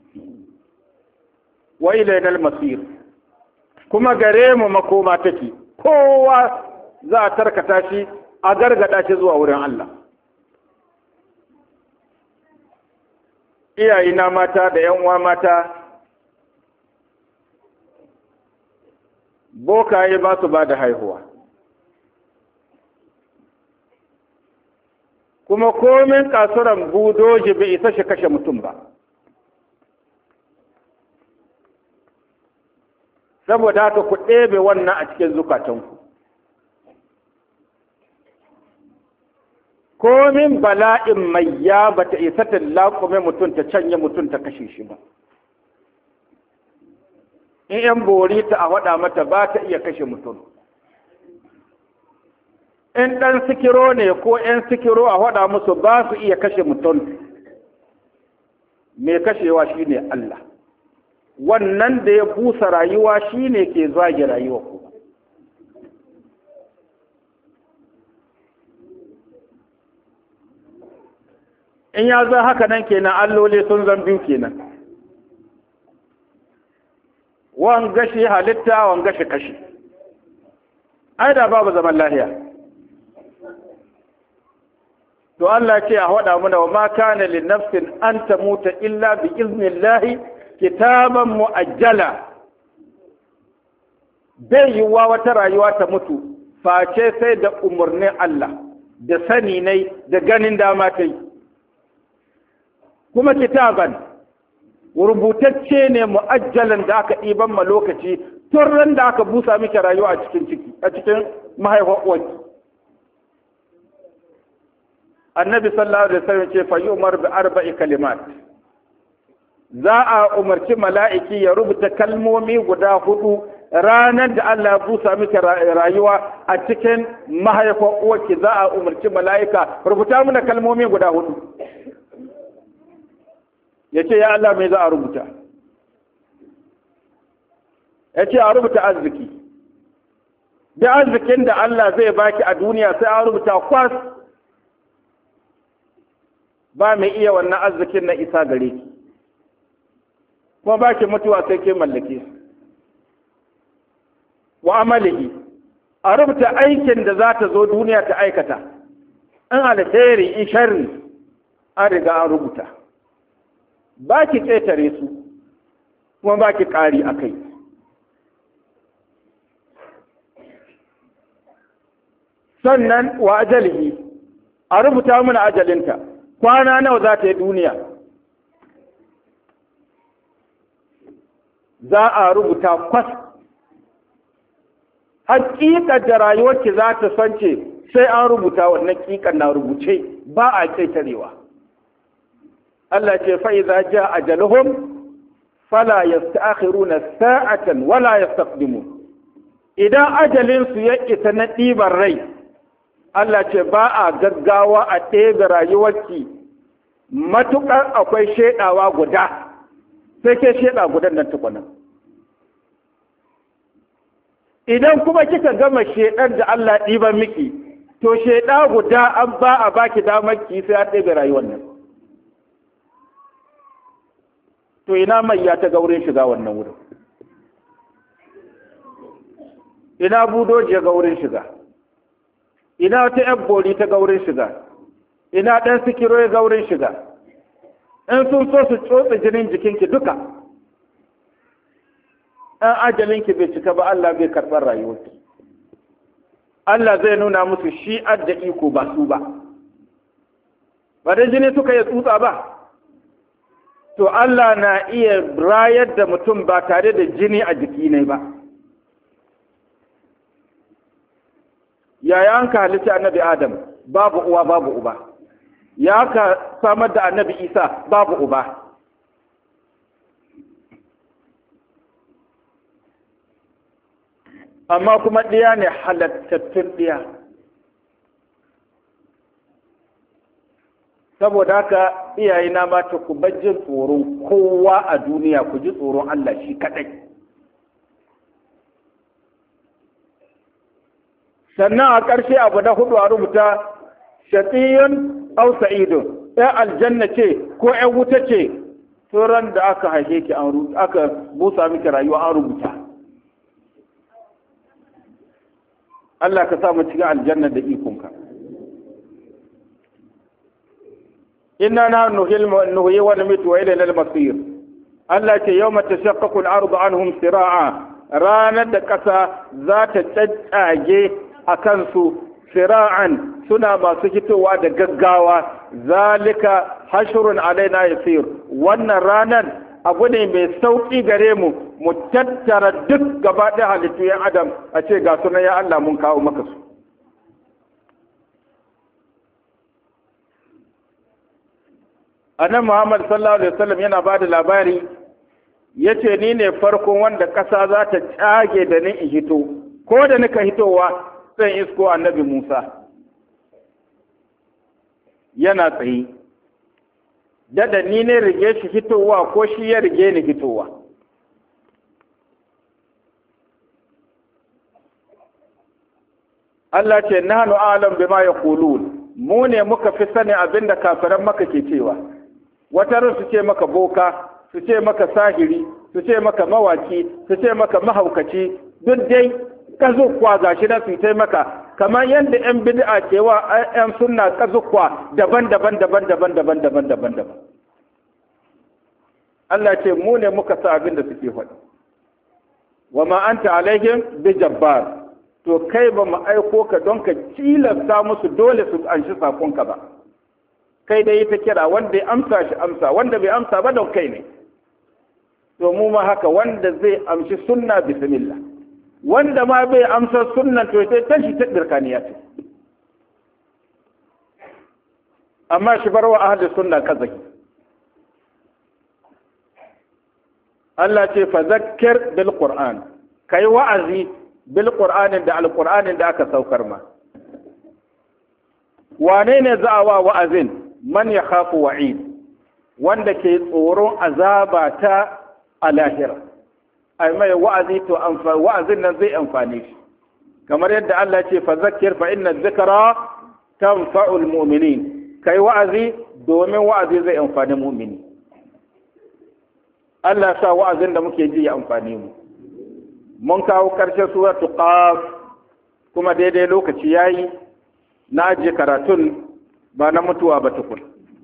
Wa ilaynal masir. Kuma gare mu makoma take. Kowa za a tarkata shi a gargada shi zuwa wurin Allah. Iyayena mata da ƴan uwa mata bokaye ba su ba da haihuwa. Kuma komin kasuran budoji bai isa shi kashe mutum ba. Saboda haka ku ɗebe wannan a cikin zukatanku. Komin bala'in mai ya bata isa ta laƙume mutum ta canye mutum ta kashe shi ba. In ‘yan bori ta a waɗa mata ba ta iya kashe mutum. In ɗan sikiro ne ko ‘yan sikiro a waɗa musu ba su iya kashe mutum. Mai kashewa shi ne Allah. Wannan da ya busa rayuwa shi ne ke zage rayuwa ku. In ya zan haka nan kenan alloli sun zan biyu kenan. Wan gashi halitta wan gashi kashi. Ai da babu zaman lahiya. To Allah ce a faɗa mana wa ma kana lin nafsin an tamuta illa bi iznillahi kitaban muajjala. Bai yiwuwa wata rayuwa ta mutu face sai da umarnin Allah da sani ne da ganin dama ta yi. Kuma kitaban rubutacce ne mu'ajjalan da aka ɗiban ma lokaci tun ran da aka busa miki rayuwa a cikin ciki a cikin mahaifar uwanki. Annabi sallallahu alaihi wasallam ce fa yu'mar bi arba'i kalimat. Za a umarci mala'iki ya rubuta kalmomi guda hudu ranar da Allah ya busa miki rayuwa a cikin mahaifar uwanki. Za a umarci mala'ika rubuta mana kalmomi guda hudu. Ya ce ya Allah mai za a rubuta. Ya ce a rubuta arziki. Da arzikin da Allah zai baki a duniya sai a rubuta kwas. Ba mai iya wannan arzikin na isa gare ki. Kuma baki mutuwa sai ke mallake su. Wa amalihi. A rubuta aikin da za ta zo duniya ta aikata. In alheri in sharri an riga an rubuta. Ba ki ƙetare su kuma ba ki ƙari a kai. Sannan wa ajalihi a rubuta mana ajalinta kwana nawa za ta yi duniya. Za a rubuta kwas. Hakikar da rayuwarki za ta sance sai an rubuta wannan ƙiƙar na rubuce ba a ƙetarewa. Allah ce fa idza jaa ajaluhum fala yasta'khiruna sa'atan wala yastaqdimun. Idan ajalin su ya isa na ɗiban rai, Allah ce ba a gaggawa a ɗebe rayuwarki matuƙar akwai shaidawa guda, sai ke shaida gudan nan tukuna. Idan kuma kika gama shaidar da Allah ɗiban miki, to shaida guda an ba a baki damar ki sai a ɗebe rayuwar nan. To ina mai ya ta gaurin shiga wannan wurin? Ina budoji ga wurin shiga? Ina wata ‘yan bori ta gaurin shiga? Ina ɗan sikiro ya gaurin shiga? In sun so su tsotsa jinin jikinki duka, ɗan ajalinki bai cika ba Allah bai karɓar rayuwarki. Allah zai nuna musu shi adda iko ba su ba. Ba da jini suka yi tsutsa ba. To Allah na iya rayar da mutum ba tare da jini a jiki ne ba. Yaya an ka halitta annabi Adam babu uwa babu uba. Ya ka samar da annabi Isa babu uba. Amma kuma ɗiya ne halattattun ɗiya. Saboda haka iyayena mata ku bar jin tsoron kowa a duniya, ku ji tsoron Allah shi kaɗai. Sannan a ƙarshe abu na hudu a rubuta shaqiyyun aw sa'idun, ɗan aljanna ce ko ɗan wuta ce, turan da aka haife ki aka busa miki rayuwa an rubuta. Allah ka sa mu cikin aljanna da ikonka. Inna na nuhyi wa numitu wa ilayna al-masir. Allah ce yawma tashaqqaqu al-ardu anhum sira'a, ranar da ƙasa za ta caccage a kansu sira'an suna masu fitowa da gaggawa. Zalika hashrun alaina yasir. Wannan ranar abu ne mai sauƙi gare mu tattara duk gaba ɗaya halittu yan adam a ce ga sunan ya Allah mun kawo maka su. Annabi Muhammad sallallahu alaihi wasallam yana ba da labari, yace ni ne farkon wanda ƙasa za ta tsage da ni in hito, ko da nika hitowa zan isko annabi Musa yana tsaye. Dada ni ne rige shi hitowa ko shi ya rige ni hitowa. Allah ce nahnu a'lam bima yaqulun, mu ne muka fi sani abinda kafiran maka ke cewa. Wata ran su ce maka boka, su ce maka sahiri, su ce maka mawaki, su ce maka mahaukaci, duk dai kazukwa gashi na su tai maka, kamar yadda yan bid'a cewa yan sunna kazukwa daban-daban daban-daban. Allah ce mu ne muka sa abin da suke faɗi. Wa ma anta alaihim bi jabbar. To kai ba mu aiko ka don ka tilasta musu dole su anshi sakonka ba. Kai dai ta kira wanda ya amsa shi amsa, wanda bai amsa ba don kai ne. To mu ma haka wanda zai amshi sunna bismillah. Wanda ma bai amsa sunnan to sai tashi ta dirkaniya ce. Amma shi barwa ahli sunna kazaki. Allah ce fa zakkir bil Qur'an, kai wa'azi bil Qur'anin da alqur'anin da aka saukar ma. Wane ne za a wa wa'azin? Man ya khafu wa'id, wanda ke tsoron azaba ta a lahira. Ai mai wa'azi to wa'azin nan zai amfane shi. Kamar yadda Allah ce fa zakkir fa inna dhikra tanfa'ul mu'minin. Kai wa'azi domin wa'azi zai amfani mu'mini. Allah sa wa'azin da muke ji ya amfani mu. Mun kawo ƙarshen suratul Qaf kuma daidai lokaci yayi na ajiye karatun ba na mutuwa ba tukun.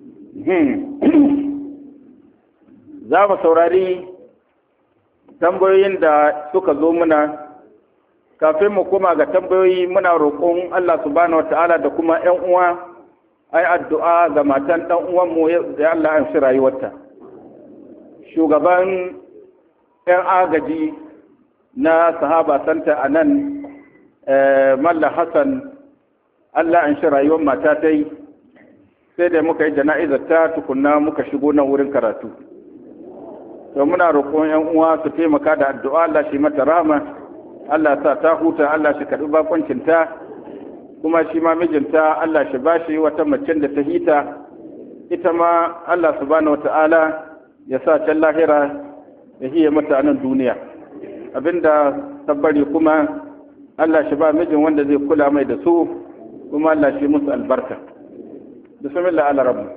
Za mu saurari tambayoyin da suka zo muna. Kafin mu koma ga tambayoyi muna roƙon Allah subhanahu wata'ala da kuma ƴan uwa ai addu'a ga matan ɗan uwanmu da Allah an shi rayuwarta. Shugaban 'yan agaji na sahaba santa a nan Malla Hassan, Allah an shi rayuwar mata ta yi, sai da muka yi jana'izar ta tukunna muka shigo nan wurin karatu. To muna roƙon ƴan uwa su taimaka da addu'a, Allah shi mata rahama, Allah sa ta huta, Allah shi karɓi bakoncinta, kuma shi ma mijinta Allah shi ba shi wata macen da ta hita, ita ma Allah subhanahu wata'ala ya sa can lahira ya hiye mata nan duniya. Abinda tabbari kuma Allah shi ba mijin wanda zai kula mai da su, kuma Allah shi musu albarka. Bismillah ala rabbi.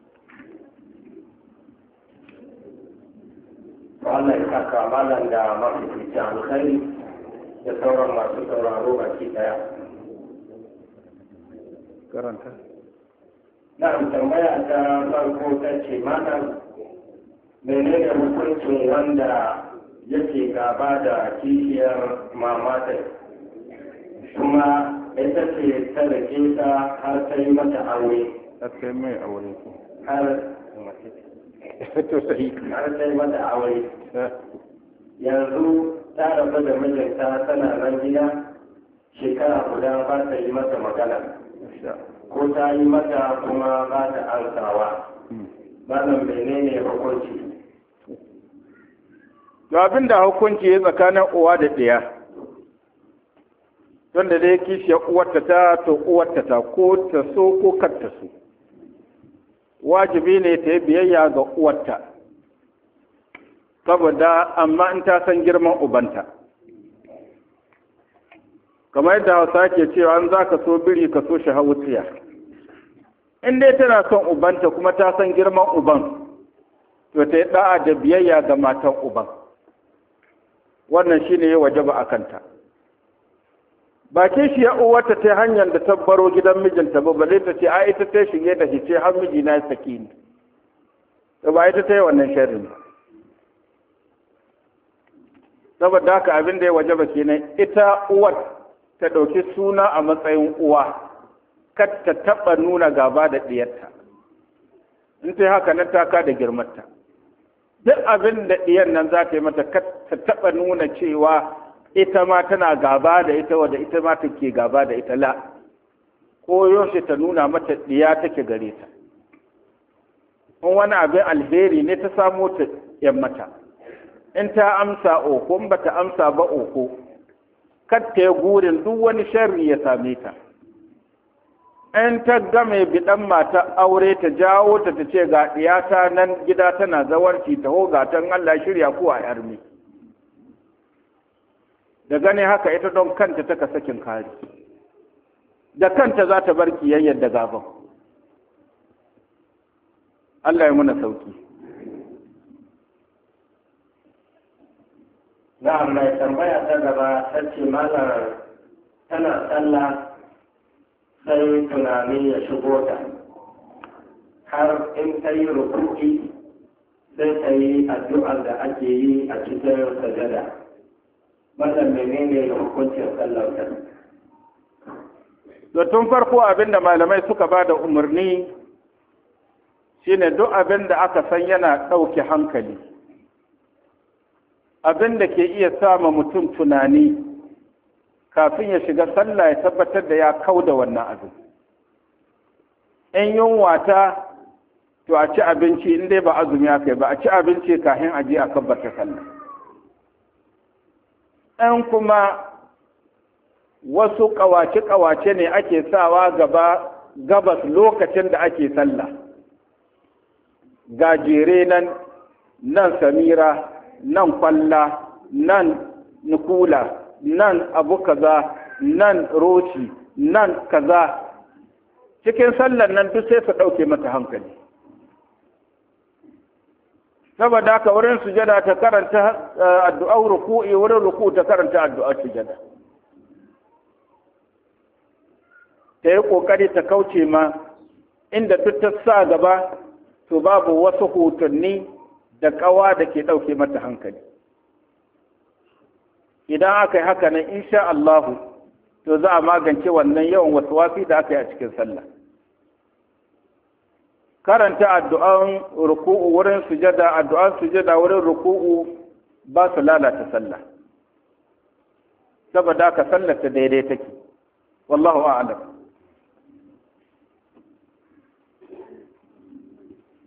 Allah ya saka malam da mafificin alkhairi da sauran masu sauraro baki daya. Karanta. Na tambaya ta farko ta ce malam, menene hukuncin wanda yake gaba da kishiyar mamata kuma ita ce ta rike ta har ta yi mata aure? Har ta yi mai aure ko? Har to sai har sai mata aure. Yanzu ta rabu da mijinta tana nan gida shekara guda ba ta yi mata magana, ko ta yi mata kuma ba ta ansawa. Malam menene hukunci? To abin da hukunci ya tsakanin uwa da ɗiya, wanda dai kishiyar uwarta ta to uwarta ta, ko ta so ko kar ta so. Wajibi ne ta yi biyayya ga uwarta, saboda amma in ta san girman ubanta. Kamar yadda Hausa ke cewa an za ka so biri ka so shi hawutsiya. In dai tana son ubanta kuma ta san girman uban, to ta yi da'a da biyayya ga matan uban. Wannan shi ne ya wajaba a kanta. Ba ke shi ya uwarta ta hanyar da ta baro gidan mijinta ba, balle ta ce a ita ta shige da hice har mijina ya saki ni. To ba ita ta yi wannan sharrin ba. Saboda haka abin da ya wajaba kenan ita uwar ta ɗauki suna a matsayin uwa, kar ta taɓa nuna gaba da ɗiyarta. In ta yi haka nan ta ka da girmarta. Duk abin da ɗiyar nan za ta yi mata kar ta taɓa nuna cewa ita ma tana gaba da ita wadda ita ma take gaba da ita, la. Ko yaushe ta nuna mata ɗiya take gare ta. In wani abin alheri ne ta samo ta yan mata. In ta amsa oko, in bata amsa ba oko, kar ta yi gurin duk wani sharri ya same ta. In ta game biɗan mata aure ta jawo ta ta ce ga ɗiyata nan gida tana zawarci ta ho gatan Allah shirya ko a yarmi. Da gane haka ita don kanta taka sakin kari. Da kanta za ta bar kiyayyar da gaban. Allah ya muna sauki. Na'am, mai tambaya ta gaba ta ce malam tana sallah sai tunani ya shigo ta, har in ta yi rukuki sai ta yi addu'ar da ake yi a cikin sajada. Malam menene hukuncin sallar ta? Da tun farko abin da malamai suka ba da umarni shine duk abin da aka san yana ɗauke hankali, abin da ke iya sama mutum tunani kafin ya shiga sallah ya tabbatar da ya kau da wannan abin. In yunwa ta, to a ci abinci in dai ba azumi aka yi ba, a ci abinci kafin a je a kabbata sallah. In kuma wasu ƙawace-ƙawace ne ake sawa gabas lokacin da ake sallah, gajere nan samira, nan kwalla, nan nukula, nan abu kaza, nan roci, nan kaza, cikin sallar nan duk sai su ɗauke mata hankali. Saboda haka wurin sujada ta karanta addu'ar ruku'i, wurin ruku'u ta karanta addu'ar sujada. Ta yi ƙoƙari ta kauce ma inda duk ta sa gaba, to babu wasu hotunni da ƙawa da ke ɗauke mata hankali. Idan aka yi haka nan insha Allahu, to za a magance wannan yawan waswasi da aka yi a cikin sallah. Karanta addu'an ruku'u wurin sujada, addu'an sujada wurin ruku'u ba su lalata sallah. Saboda haka sallar ta daidai take. Wallahu a'lam.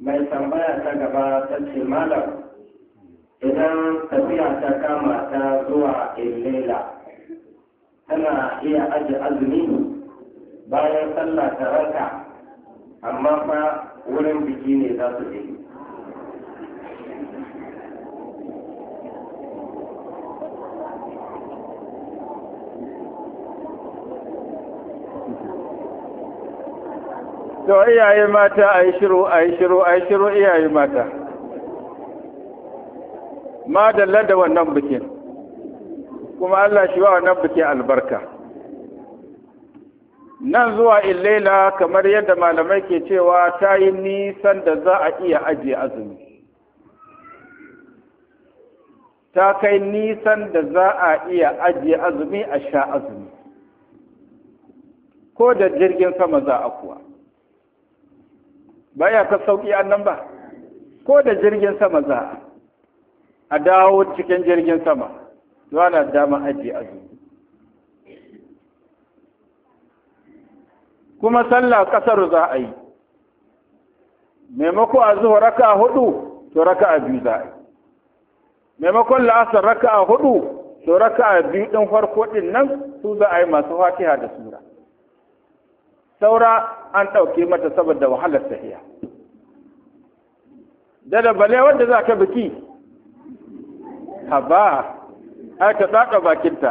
mai tambaya ta gaba ta ce malam idan tafiya ta kama ta zuwa illela tana iya aji azumi bayan sallah ta raka amma fa wurin biki ne za su je. To iyaye mata a yi shiru iyaye mata. Ma dalla da wannan bikin, kuma Allah shi wa wannan bikin albarka. Nan zuwa illela kamar yadda malamai ke cewa ta yi nisan da za a iya ajiye azumi. Ta kai nisan da za a iya ajiye azumi a sha azumi. Ko da jirgin sama za a kuwa. Baya ka sauki annan ba, ko da jirgin sama za a dawo cikin jirgin sama, zuwa na dama ajiye azumi. Kuma sallah kasar za a yi, maimako a zuwa raka 4 to raka 2 za a yi, maimakon la'asar raka 4 to raka 2 ɗin farko ɗin nan su za a yi masu fatiha da sura. Saura an ɗauke mata saboda wahalar tafiya. Da bale wanda za ka biki, haba, ai ta tsaka bakinta.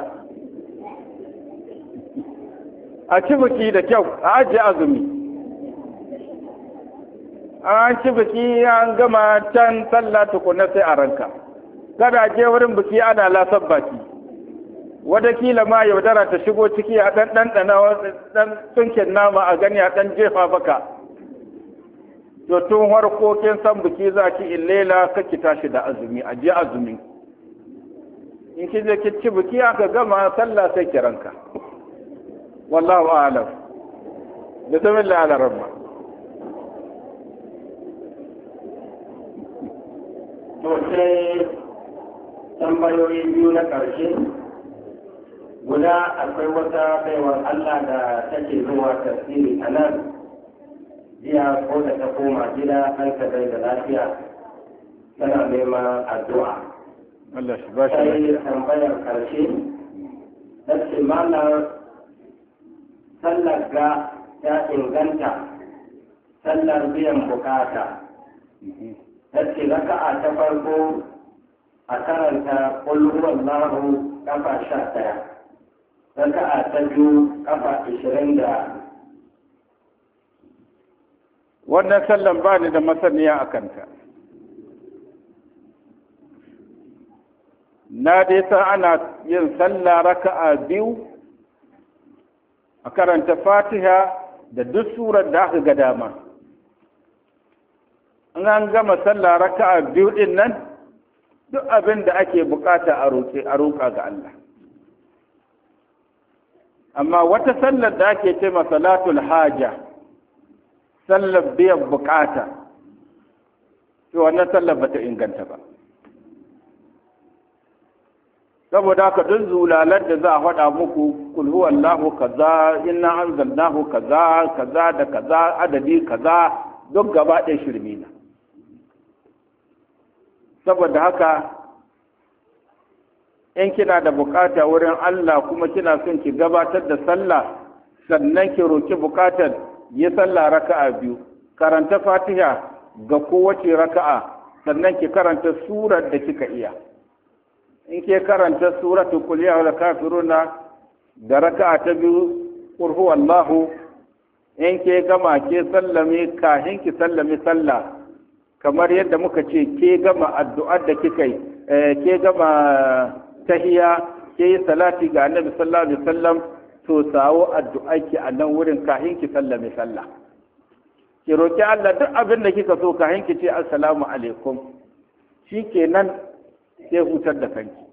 A ci biki da kyau, a ajiye azumi. An ci biki an gama can sallah tukuna sai a ranka. Kada je wurin biki ana lasar baki. Wadakila ma yaudara ta shigo ciki a ɗan ɗanɗana ɗan tsunkin nama a gani a ɗan jefa baka. To tun harko kin san biki za ki illela kake tashi da azumi a je azumi. In ki je ki ci biki aka gama sallah sai ki ranka. Wallahu a'lam. Bismillah ala rabba. To sai tambayoyi biyu na ƙarshe. Guda akwai wata baiwar Allah da take zuwa tafsiri a nan jiya ko da ta koma gida an ka bai da lafiya tana neman addu'a. Allah shi ba shi sai tambayar karshe ta ce malar sallar ga ta inganta sallar biyan bukata. Ta ce raka'a ta farko a karanta qul huwallahu kafa 11. Raka'a ta biyu kafa 20 wannan sallan ba ni da masaniya a kanta. Na dai san ana yin sallah raka'a 2 a karanta Fatiha da duk surar da aka ga dama. In an gama sallah raka'a 2 din nan duk abin da ake bukata a roƙa ga Allah. Amma wata sallar da ake ce salatul haja, sallar biyan bukata, to wannan sallar bata inganta ba. Saboda haka duk zulalar da za a faɗa muku kul huwallahu kaza, inna anzalnahu kaza, kaza da kaza, adadi kaza, duk gaba ɗaya shirme na. Saboda haka in kina da bukata wurin Allah kuma kina son ki gabatar da sallah sannan ki roki bukatar yi sallah raka'a 2 karanta Fatiha ga kowace raka'a sannan ki karanta surar da kika iya in ke karanta suratu qul ya ayyuhal kafiruna da raka'a ta 2 qul huwallahu in ke gama ke sallame kahin ki sallame sallah kamar yadda muka ce ke gama addu'ar da kika yi ke gama tahiya ke yi salati ga annabi sallallahu alaihi wasallam to sawo addu'arki a nan wurin kahin ki sallame sallah ki roki Allah duk abin da kika so kahin ki ce assalamu alaikum shikenan sai hutar da kanki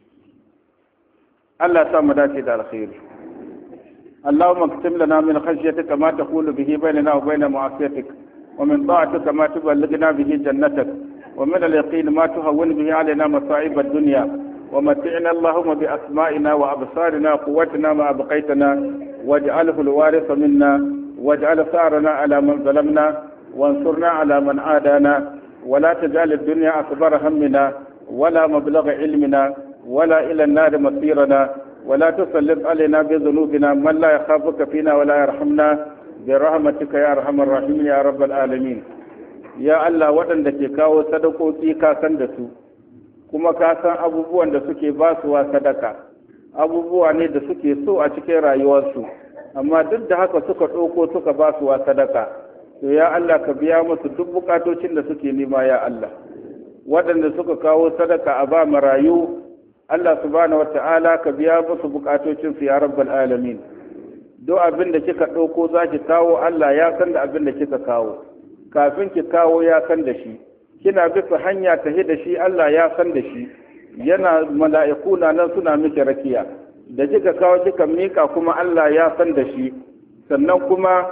Allah ya sa mu dace da alkhairi اللهم اكتب لنا من خشيتك ما تقول به بيننا وبين معصيتك ومن طاعتك ما تبلغنا به جنتك ومن اليقين ما تهون به علينا مصائب الدنيا ومتعنا اللهم بأسمائنا وأبصارنا قوتنا ما أبقيتنا واجعله الوارث منا واجعل ثارنا على من ظلمنا وانصرنا على من عادانا ولا تجعل الدنيا أكبر همنا ولا مبلغ علمنا ولا إلى النار مصيرنا ولا تسلط علينا بذنوبنا من لا يخافك فينا ولا يرحمنا برحمتك يا أرحم الراحمين يا رب العالمين. يا الله waɗanda ke kawo sadakoki ka san da su kuma ka san abubuwan da suke basuwa sadaka abubuwa ne da suke so a cikin rayuwarsu amma duk da haka suka ɗauko suka basuwa sadaka to ya Allah ka biya musu duk bukatocin da suke nema ya Allah. Waɗanda suka kawo sadaka a ba marayu Allah subhanahu wata'ala ka biya musu bukatocinsu ya rabbal alamin. Duk abin da kika ɗauko za ki kawo Allah ya san da abin da kika kawo kafin ki kawo ya san da shi kina bisa hanya ta da shi Allah ya san da shi yana mala'iku na nan suna miki rakiya da kika kawo kika mika kuma Allah ya san da shi sannan kuma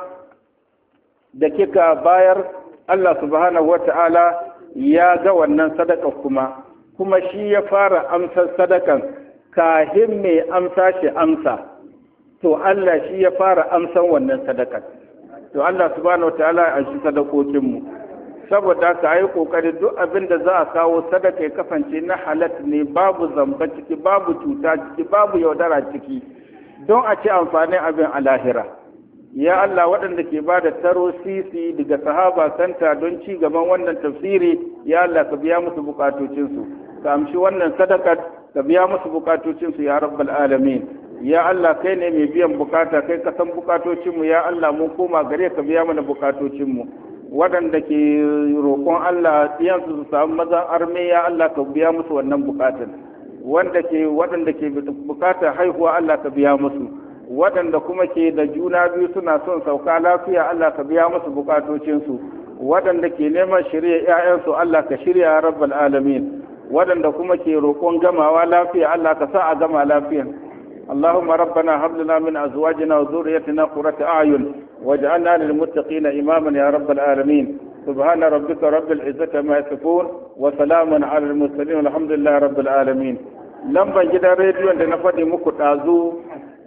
da kika bayar Allah subhanahu wata'ala ya ga wannan sadaka kuma shi ya fara amsar sadakan kahin mai amsa shi amsa to Allah shi ya fara amsan wannan sadakan to Allah subhanahu wata'ala ya shi sadakokinmu saboda ka yi kokari duk abin da za a kawo sadaka ya kasance na halat ne babu zamba ciki babu cuta ciki babu yaudara ciki don a ci amfanin abin a lahira. Ya Allah waɗanda ke ba da taro sisi daga sahaba santa don ci gaban wannan tafsiri ya Allah ka biya musu bukatocinsu ka amshi wannan sadakar ka biya musu bukatocinsu ya rabbal alamin. Ya Allah kai ne mai biyan bukata kai ka san bukatocinmu ya Allah mun koma gare ka biya mana bukatocinmu waɗanda ke roƙon Allah ɗiyansu su samu mazan arme ya Allah ka biya musu wannan bukatun waɗanda ke bukatar haihuwa Allah ka biya musu waɗanda kuma ke da juna biyu suna son sauka lafiya Allah ka biya musu bukatocinsu waɗanda ke neman shirya 'ya'yansu Allah ka shirya ya rabbal alamin waɗanda kuma ke roƙon gamawa lafiya Allah ka sa a gama lafiya. اللهم ربنا هب لنا من ازواجنا وذريتنا قرة اعين واجعلنا للمتقين اماما يا رب العالمين. سبحان ربك رب العزة ما يصفون وسلام على المرسلين والحمد لله رب العالمين. lambar gidan rediyon da na faɗi muku ɗazu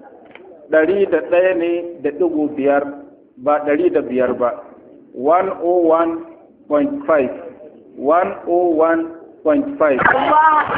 101 ne da ɗigo 5 ba 105 ba 101.5 101.5